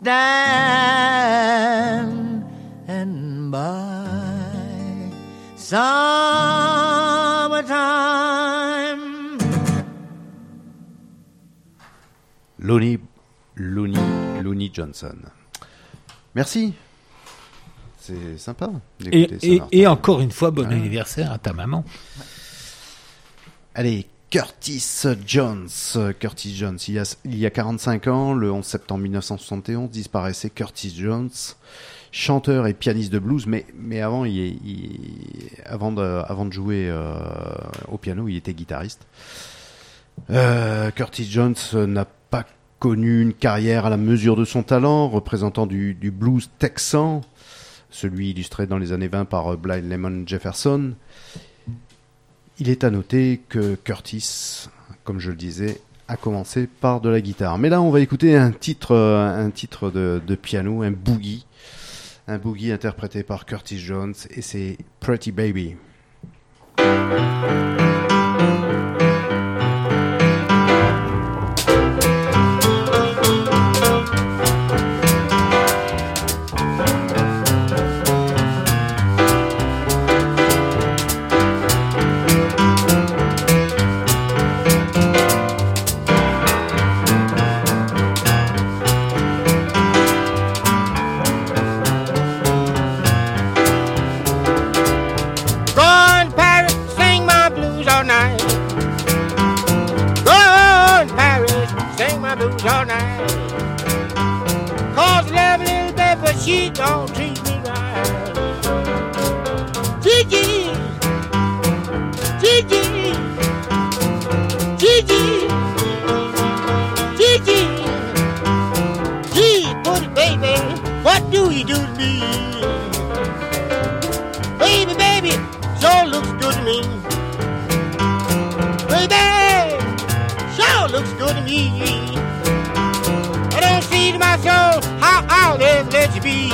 stand by. Summertime. Looney Johnson. Merci. C'est sympa d'écouter ça. Et encore une fois, bon anniversaire à ta maman. Allez, Curtis Jones. Il y a 45 ans, le 11 septembre 1971, disparaissait Curtis Jones, chanteur et pianiste de blues, mais avant, avant de jouer au piano, il était guitariste. Curtis Jones n'a pas connu une carrière à la mesure de son talent, représentant du blues texan, celui illustré dans les années 20 par Blind Lemon Jefferson. Il est à noter que Curtis, comme je le disais, a commencé par de la guitare. Mais là, on va écouter un titre de piano, un boogie interprété par Curtis Jones, et c'est Pretty Baby. She don't treat me right. Gigi, Gigi, Gigi, Gigi, Gee, put it good to me. Baby, sure looks good to me. I don't see to my soul how I'll ever let you be.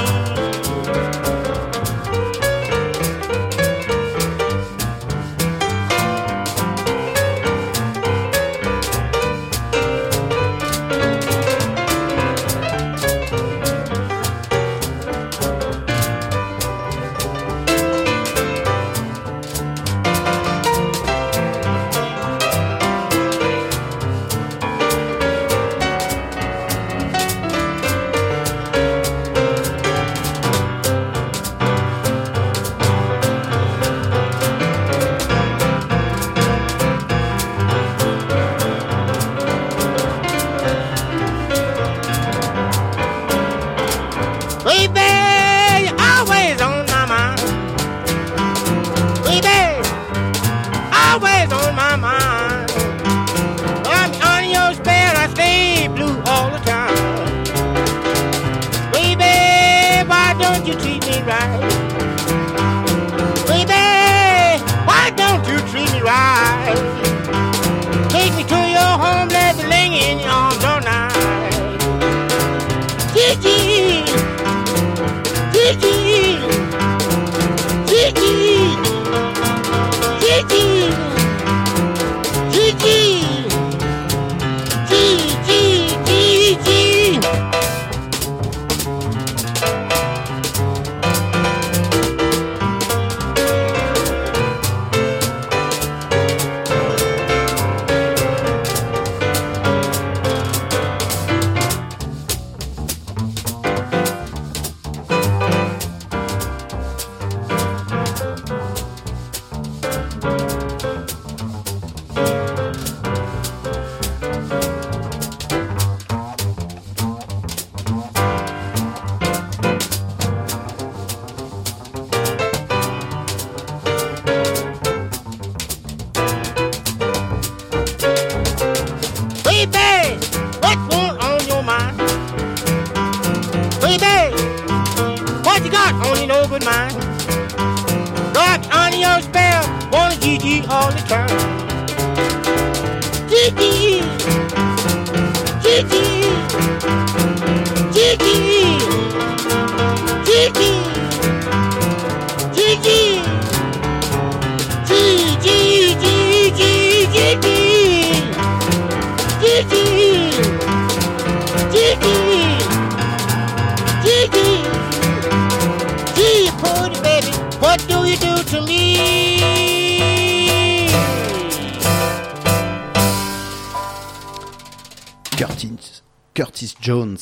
Curtis Jones,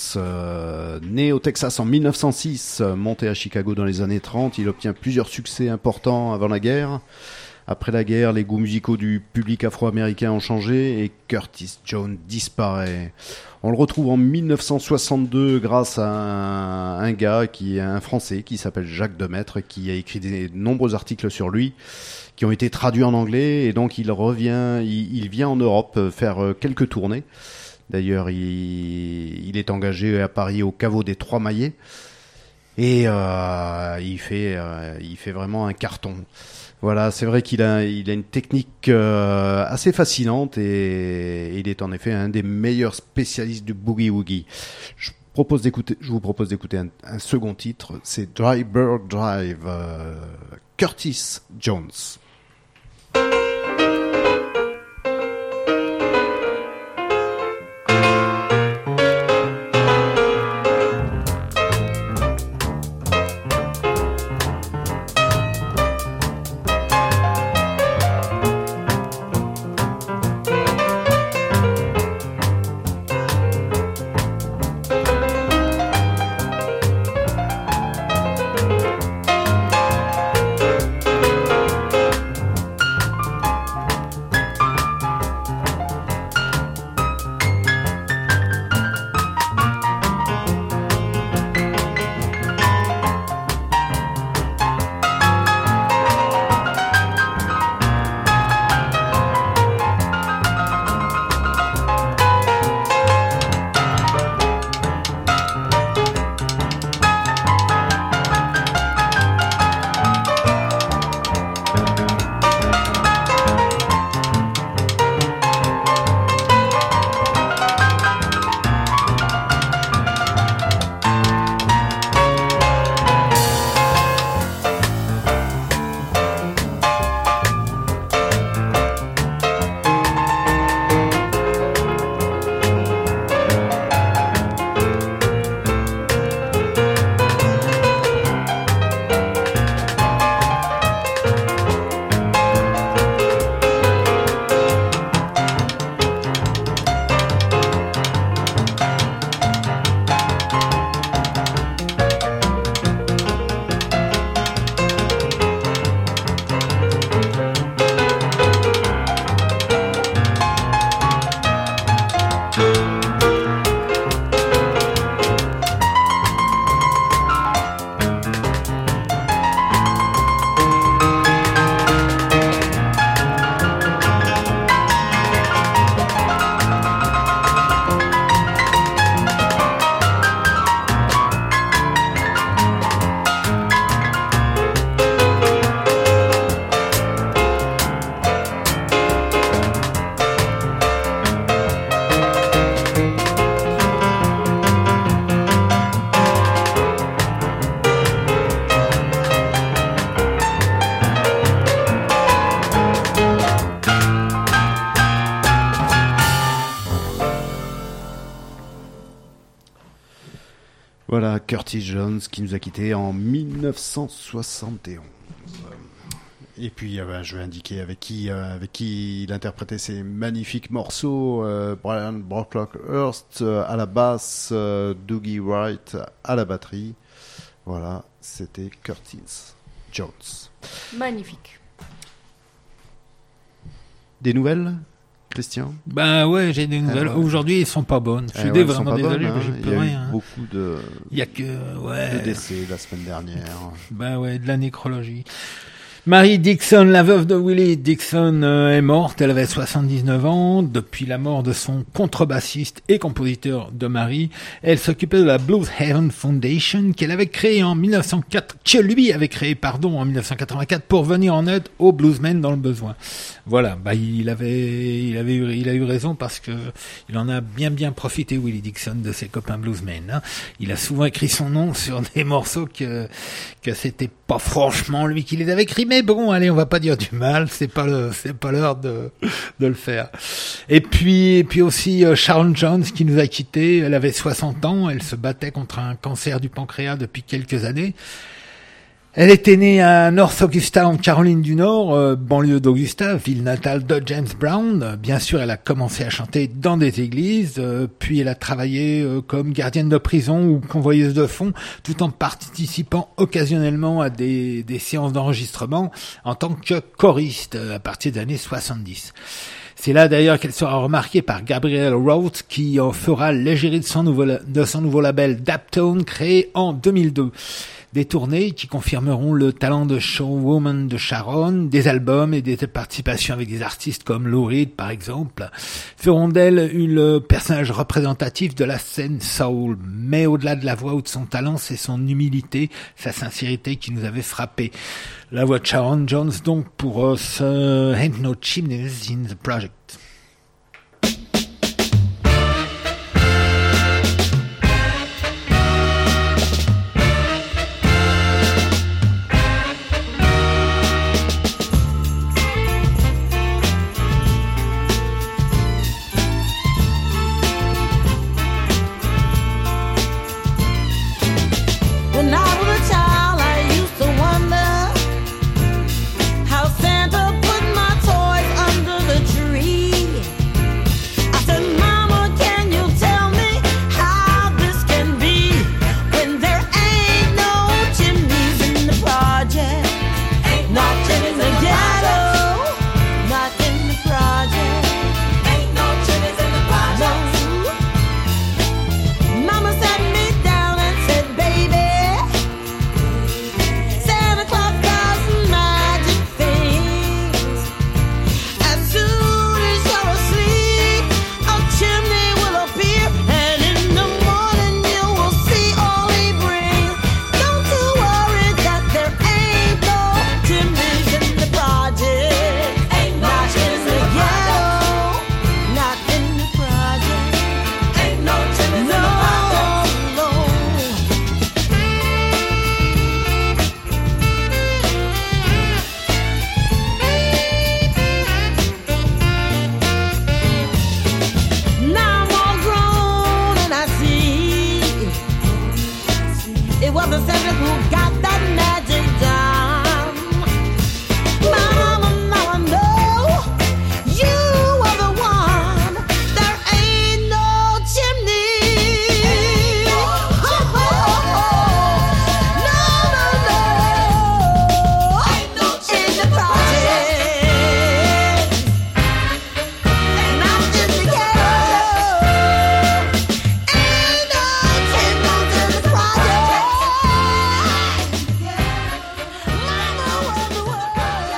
né au Texas en 1906, monté à Chicago dans les années 30, il obtient plusieurs succès importants avant la guerre. Après la guerre, les goûts musicaux du public afro-américain ont changé et Curtis Jones disparaît. On le retrouve en 1962 grâce à un gars un Français qui s'appelle Jacques Demaître, qui a écrit de nombreux articles sur lui, qui ont été traduits en anglais, et donc il vient en Europe faire quelques tournées. D'ailleurs, il est engagé à Paris au caveau des Trois Maillets et il fait vraiment un carton. Voilà, c'est vrai qu'il a une technique assez fascinante et il est en effet un des meilleurs spécialistes du boogie-woogie. Je vous propose d'écouter un second titre, c'est Dry Bird Drive, Curtis Jones. Voilà, Curtis Jones qui nous a quittés en 1971. Et puis, je vais indiquer avec qui il interprétait ces magnifiques morceaux. Brian Brocklehurst à la basse, Dougie Wright à la batterie. Voilà, c'était Curtis Jones. Magnifique. Des nouvelles, Christian? Bah ouais, j'ai des nouvelles. Ouais. Aujourd'hui, ils sont pas bonnes. Je suis vraiment désolé, mais j'ai plus rien. Beaucoup de. Il y a que de décès la semaine dernière. Bah ouais, de la nécrologie. Mary Dixon, la veuve de Willie Dixon, est morte. Elle avait 79 ans. Depuis la mort de son contrebassiste et compositeur de Mary, elle s'occupait de la Blues Heaven Foundation que lui avait créée en 1984 pour venir en aide aux bluesmen dans le besoin. Voilà, bah il a eu raison parce que il en a bien profité, Willie Dixon, de ses copains bluesmen. Hein. Il a souvent écrit son nom sur des morceaux que c'était pas franchement lui qui les avait écrits, mais bon, allez, on va pas dire du mal, c'est pas l'heure de le faire. Et puis aussi Sharon Jones qui nous a quittés, elle avait 60 ans, elle se battait contre un cancer du pancréas depuis quelques années. Elle était née à North Augusta en Caroline du Nord, banlieue d'Augusta, ville natale de James Brown. Bien sûr, elle a commencé à chanter dans des églises, puis elle a travaillé comme gardienne de prison ou convoyeuse de fonds, tout en participant occasionnellement à des séances d'enregistrement en tant que choriste à partir des années 70. C'est là d'ailleurs qu'elle sera remarquée par Gabriel Roth qui en fera l'égérie de son nouveau label Daptone créé en 2002. Des tournées qui confirmeront le talent de showwoman de Sharon, des albums et des participations avec des artistes comme Lou Reed par exemple, feront d'elle le personnage représentatif de la scène soul. Mais au-delà de la voix ou de son talent, c'est son humilité, sa sincérité qui nous avait frappé. La voix de Sharon Jones donc pour ce Ain't No Chimneys in the Project. When I was a child, I used to wonder how Santa put my toys under the tree. I said, Mama, can you tell me how this can be when there ain't no chimneys in the project? Ain't no chimneys in the ghetto, not in the project. Ain't no chimneys in the project. Mama sat me down and said, baby, Santa Claus does magic things. As soon as you're asleep, a chimney will appear, and in the morning you will see all he brings. Don't you worry that there ain't no chimneys in the project. Ain't no chimneys in the ghetto, not in the project. Ain't no chimneys in the project. Now I'm all grown and I see it wasn't Santa who got that magic down. Mama, now I know you are the one. There ain't no chimney. No, ain't no chimney in the project. Not in the ghetto. Ain't no chimneys in the project. Mama was the word.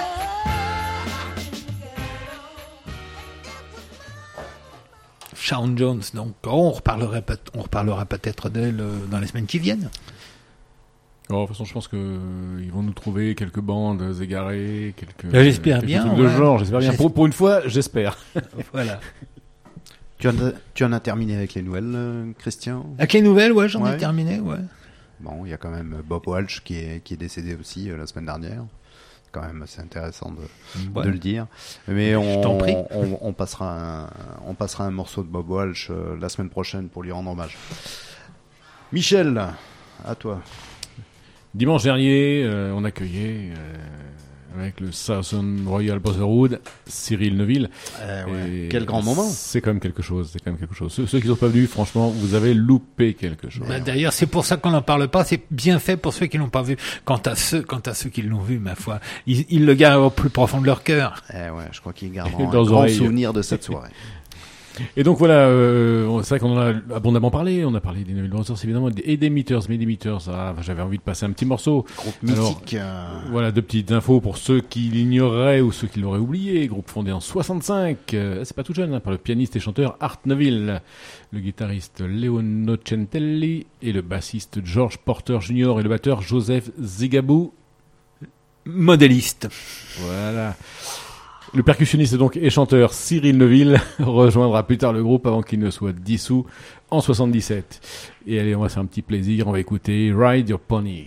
Sharon Jones, donc on reparlera peut-être d'elle dans les semaines qui viennent. Alors, de toute façon, je pense que ils vont nous trouver quelques bandes égarées, J'espère quelques bien, trucs de ouais. genre, j'espère bien. Pour une fois, j'espère. Voilà. Tu en as terminé avec les nouvelles, Christian? Avec les nouvelles, ouais, j'en ai Ouais. terminé, ouais. Bon, il y a quand même Bob Walsh qui est décédé aussi la semaine dernière. C'est quand même assez intéressant Ouais. de le dire. Mais t'en prie. on passera un morceau de Bob Walsh la semaine prochaine pour lui rendre hommage. Michel, à toi. Dimanche dernier, on accueillait avec le Southern Royal Brotherhood Cyril Neville. Ouais. Quel grand moment. C'est quand même quelque chose. Ceux qui sont pas venus, franchement, vous avez loupé quelque chose. Bah, d'ailleurs, c'est pour ça qu'on n'en parle pas. C'est bien fait pour ceux qui l'ont pas vu. Quant à ceux qui l'ont vu, ma foi, ils le gardent au plus profond de leur cœur. Je crois qu'ils garderont un Dans grand oreilles. souvenir de cette soirée. Et donc voilà, c'est vrai qu'on en a abondamment parlé. On a parlé des Neville Brothers évidemment et des Meters, mais des Meters. J'avais envie de passer un petit morceau. Groupe mythique. Voilà, deux petites infos pour ceux qui l'ignoreraient ou ceux qui l'auraient oublié. Groupe fondé en 65. C'est pas tout jeune, par le pianiste et chanteur Art Neville, le guitariste Leo Nocentelli et le bassiste George Porter Jr. et le batteur Joseph Zigabou, modéliste. Voilà. Le percussionniste donc et chanteur Cyril Neville rejoindra plus tard le groupe avant qu'il ne soit dissous en 77. Et allez, on va faire un petit plaisir, on va écouter Ride Your Pony.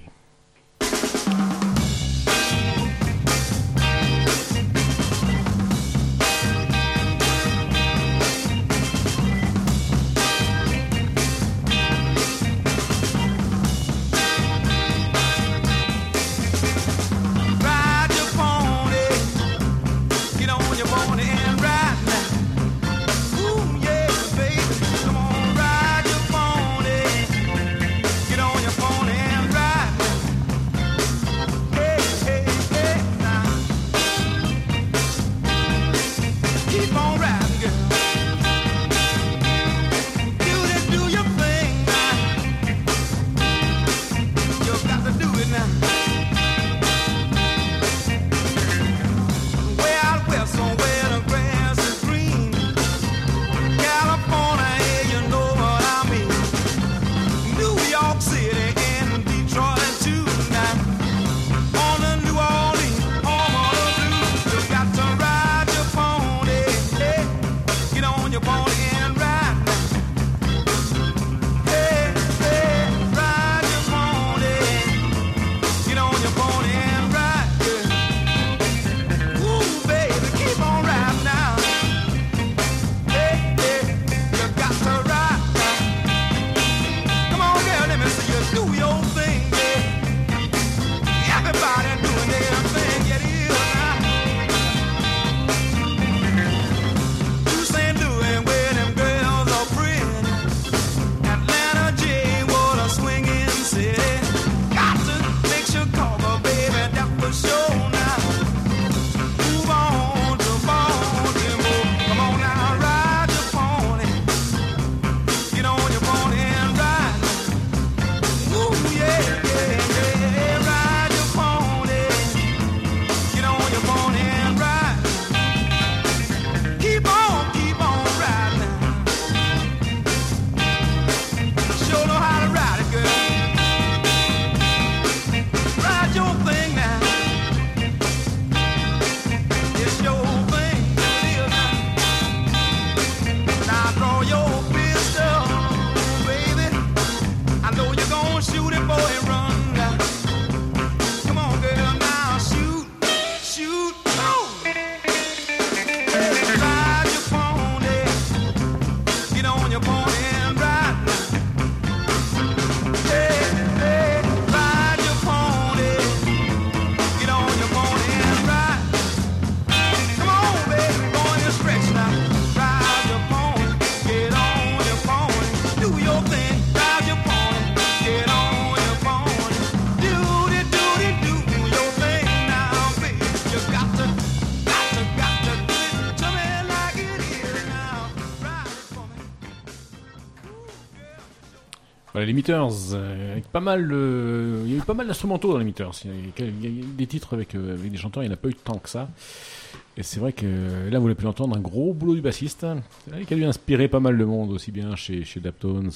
Voilà, les Meters, avec pas mal, il y a eu pas mal d'instrumentaux dans les Meters. Il y a eu des titres avec des chanteurs, il n'y en a pas eu tant que ça. Et c'est vrai que là, vous l'avez pu entendre, un gros boulot du bassiste, qui a dû inspirer pas mal de monde, aussi bien chez Daptones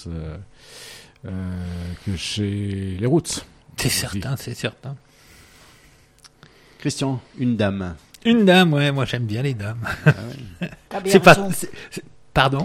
que chez les Roots. C'est certain, c'est certain. Christian, une dame. Une dame, ouais, moi j'aime bien les dames. Ah ouais. T'as bien raison. Pardon ?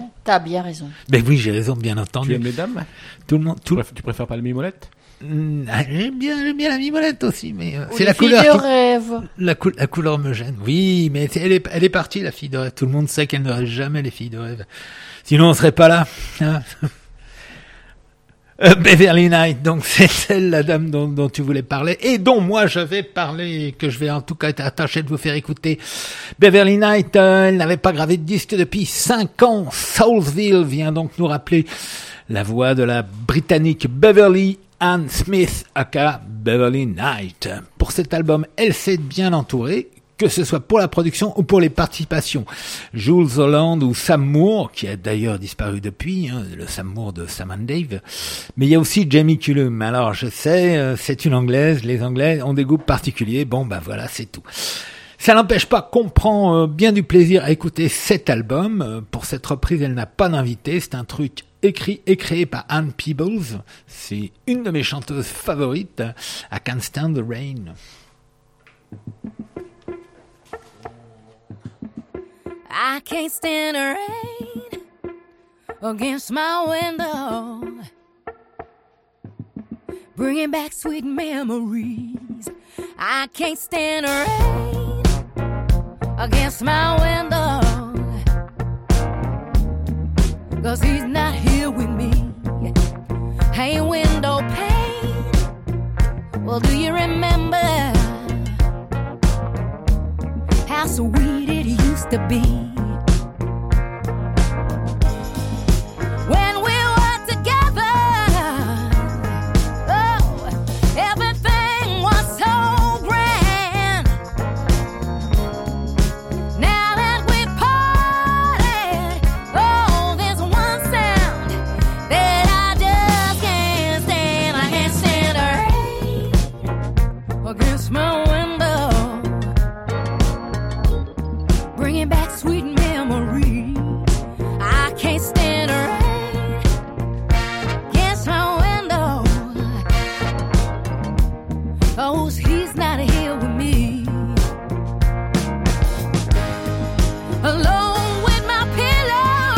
T'as bien raison. Ben oui, j'ai raison, bien entendu. Tu aimes les dames ? Tout le monde. Tu préfères pas la mimolette ? J'aime bien la mimolette aussi, mais c'est Ou la les filles couleur. de rêve. La couleur me gêne. Oui, mais elle est partie, la fille de rêve. Tout le monde sait qu'elle ne reste jamais les filles de rêve. Sinon, on serait pas là. Hein. Beverly Knight, donc c'est elle, la dame dont tu voulais parler, et dont moi je vais parler, que je vais en tout cas être attaché de vous faire écouter. Beverly Knight, elle n'avait pas gravé de disque depuis 5 ans. Soulsville vient donc nous rappeler la voix de la britannique Beverly Ann Smith, aka Beverly Knight. Pour cet album, elle s'est bien entourée, que ce soit pour la production ou pour les participations. Jules Holland ou Sam Moore, qui a d'ailleurs disparu depuis, le Sam Moore de Sam and Dave. Mais il y a aussi Jamie Cullum. Alors je sais, c'est une Anglaise, les Anglais ont des goûts particuliers. Bon, bah voilà, c'est tout. Ça n'empêche pas qu'on prend bien du plaisir à écouter cet album. Pour cette reprise, elle n'a pas d'invité. C'est un truc écrit et créé par Ann Peebles. C'est une de mes chanteuses favorites. I Can't Stand the Rain. I can't stand the rain against my window, bringing back sweet memories. I can't stand the rain against my window, 'cause he's not here with me. Hey, window pane, well, do you remember how sweet it used to be? When we were together, oh, everything was so grand. Now that we parted, oh, there's one sound that I just can't stand. I can't stand the rain against my window, bringing back sweet memories. I can't stand the rain against my window, 'cause he's not here with me. Alone with my pillow,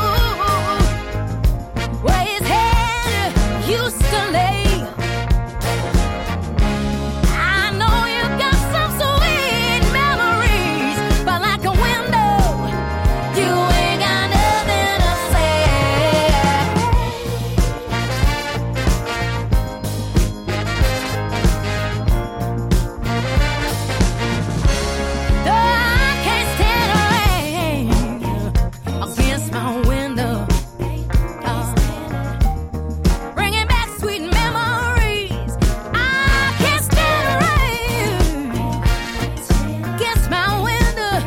where his head used to lay. I know you got some sweet memories, but like a window, you ain't got nothing to say. No, I can't stand the rain against my window, bringing back sweet memories. I can't stand the rain against my window,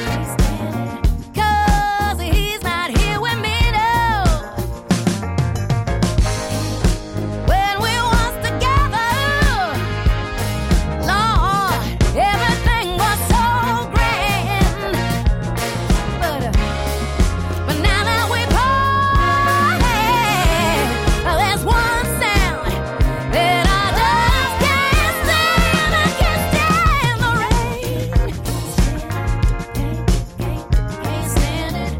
'cause he's not here with me now. When we was together, Lord, everything was so grand. But now that we parted, there's one sound that I just can't stand. I can't stand the rain. Can't stand it.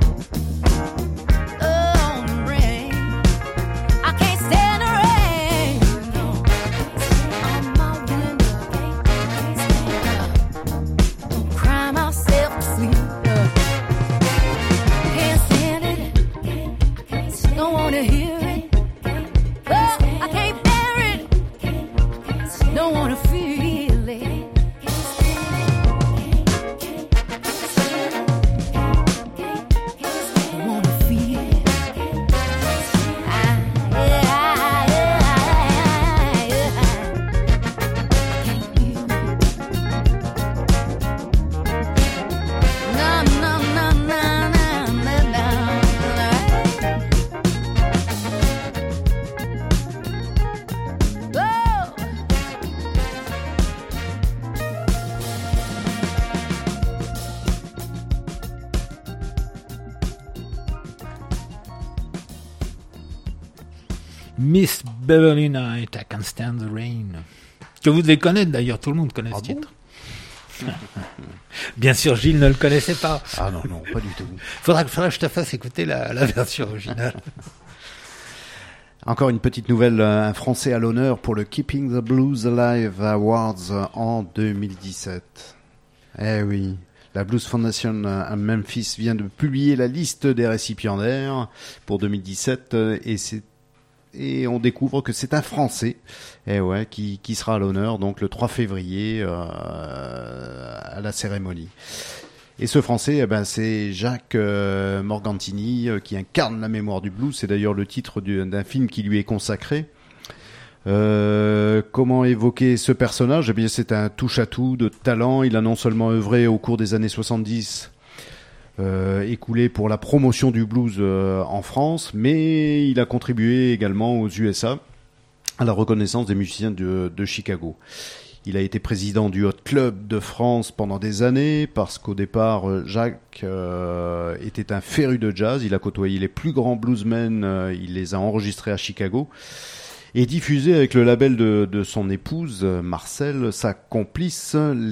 Oh, the rain. I can't stand the rain. No. On my window. Don't cry myself to sleep. Can't stand it. Don't wanna hear it. Oh, I can't bear it. Don't wanna feel it. Don't wanna feel it. No, no, no, no, no, no, no. Oh. Miss Beverly Knight, I Can't Stand the Rain. Que vous devez connaître d'ailleurs, tout le monde connaît ce titre. Bien sûr, Gilles ne le connaissait pas. Ah non, non, pas du tout. Faudra que je te fasse écouter la version originale. Encore une petite nouvelle, un Français à l'honneur pour le Keeping the Blues Alive Awards en 2017. Eh oui, la Blues Foundation à Memphis vient de publier la liste des récipiendaires pour 2017 et et on découvre que c'est un Français qui sera à l'honneur donc le 3 février à la cérémonie. Et ce Français, c'est Jacques Morgantini qui incarne la mémoire du blues. C'est d'ailleurs le titre d'un film qui lui est consacré. Comment évoquer ce personnage ? Eh bien, c'est un touche-à-tout de talent. Il a non seulement œuvré au cours des années 70, écoulé pour la promotion du blues en France, mais il a contribué également aux USA à la reconnaissance des musiciens de Chicago. Il a été président du Hot Club de France pendant des années parce qu'au départ, Jacques était un féru de jazz. Il a côtoyé les plus grands bluesmen, il les a enregistrés à Chicago et diffusé avec le label de son épouse, Marcel, sa complice,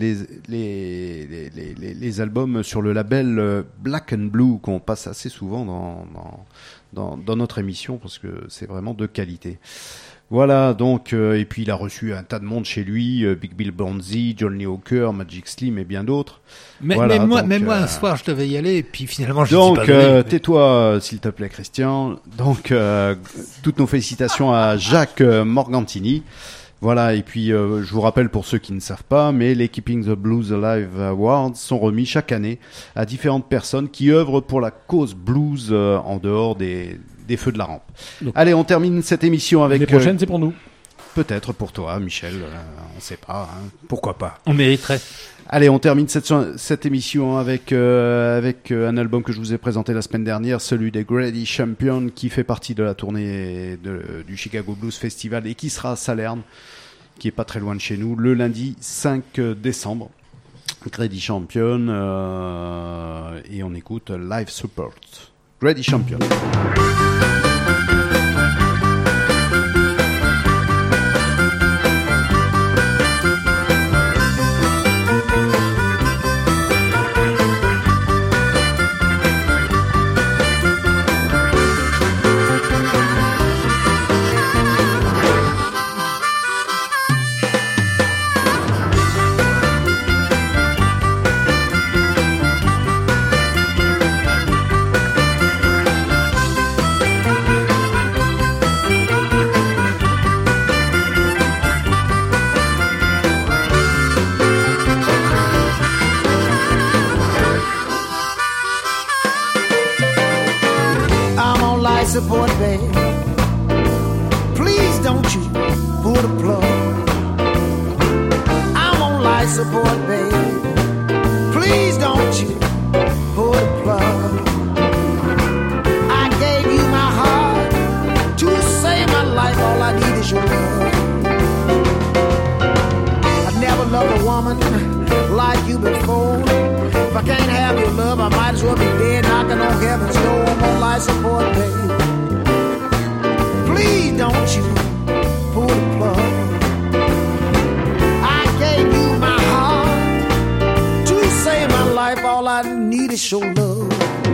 les albums sur le label Black and Blue qu'on passe assez souvent dans notre émission parce que c'est vraiment de qualité. Voilà, donc, et puis il a reçu un tas de monde chez lui, Big Bill Bonzi, Johnny Hooker, Magic Slim et bien d'autres. Mais moi, un soir, je devais y aller, et puis finalement, je donc, ne suis pas donné. tais-toi, s'il te plaît, Christian. Donc, toutes nos félicitations à Jacques Morgantini. Voilà, et puis je vous rappelle pour ceux qui ne savent pas, mais les Keeping the Blues Alive Awards sont remis chaque année à différentes personnes qui œuvrent pour la cause blues en dehors des feux de la rampe. Donc, allez, on termine cette émission avec... Les prochaines, c'est pour nous. Peut-être pour toi, Michel, on ne sait pas, hein. Pourquoi pas. On mériterait. Allez, on termine cette émission avec un album que je vous ai présenté la semaine dernière, celui des Grady Champion, qui fait partie de la tournée du Chicago Blues Festival et qui sera à Salerne, qui est pas très loin de chez nous, le lundi 5 décembre. Grady Champion, et on écoute Live Support. Grady Champion. Support, babe. Please don't you pull the plug. I'm on life support, babe. Please don't you pull the plug. I gave you my heart to save my life. All I need is your love. I never loved a woman like you before. If I can't have your love, I might as well be dead knocking on heaven's door. I'm on life support, babe. Please don't you pull the plug. I gave you my heart to save my life. All I need is your love.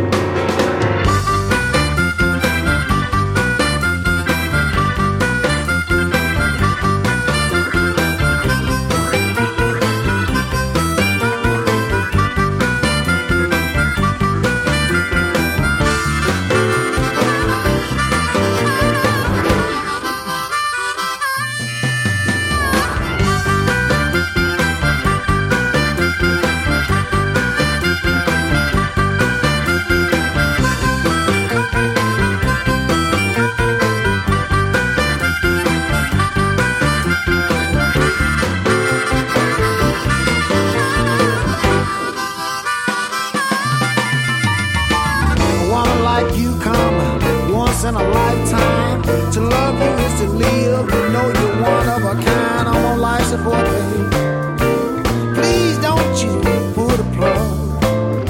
In a lifetime, to love you is to live. You know you're one of a kind. I'm on life support, baby. Please don't you pull the plug.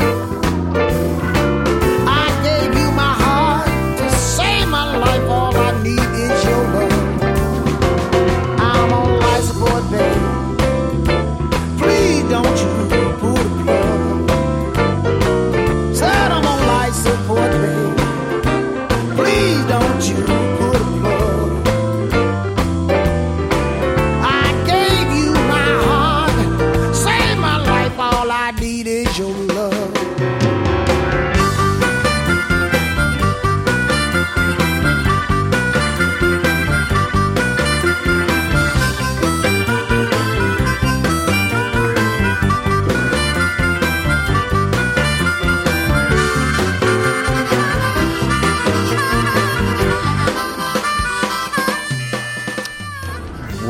I gave you my heart to save my life. All I need is your love. I'm on life support, baby. Please don't you pull the plug. Said I'm on life support, baby. Please don't you put a plug. I gave you my heart, saved my life. All I need is your love.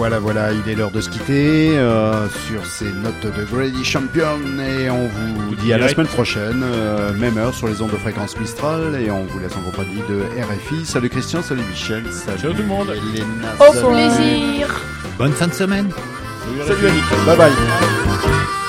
Voilà, il est l'heure de se quitter sur ces notes de Grady Champion et on vous dit à la semaine prochaine, même heure sur les ondes de fréquence Mistral et on vous laisse en compagnie de RFI. Salut Christian, salut Michel, salut tout le monde. Au plaisir. Bonne fin de semaine. Salut Annick, bye bye.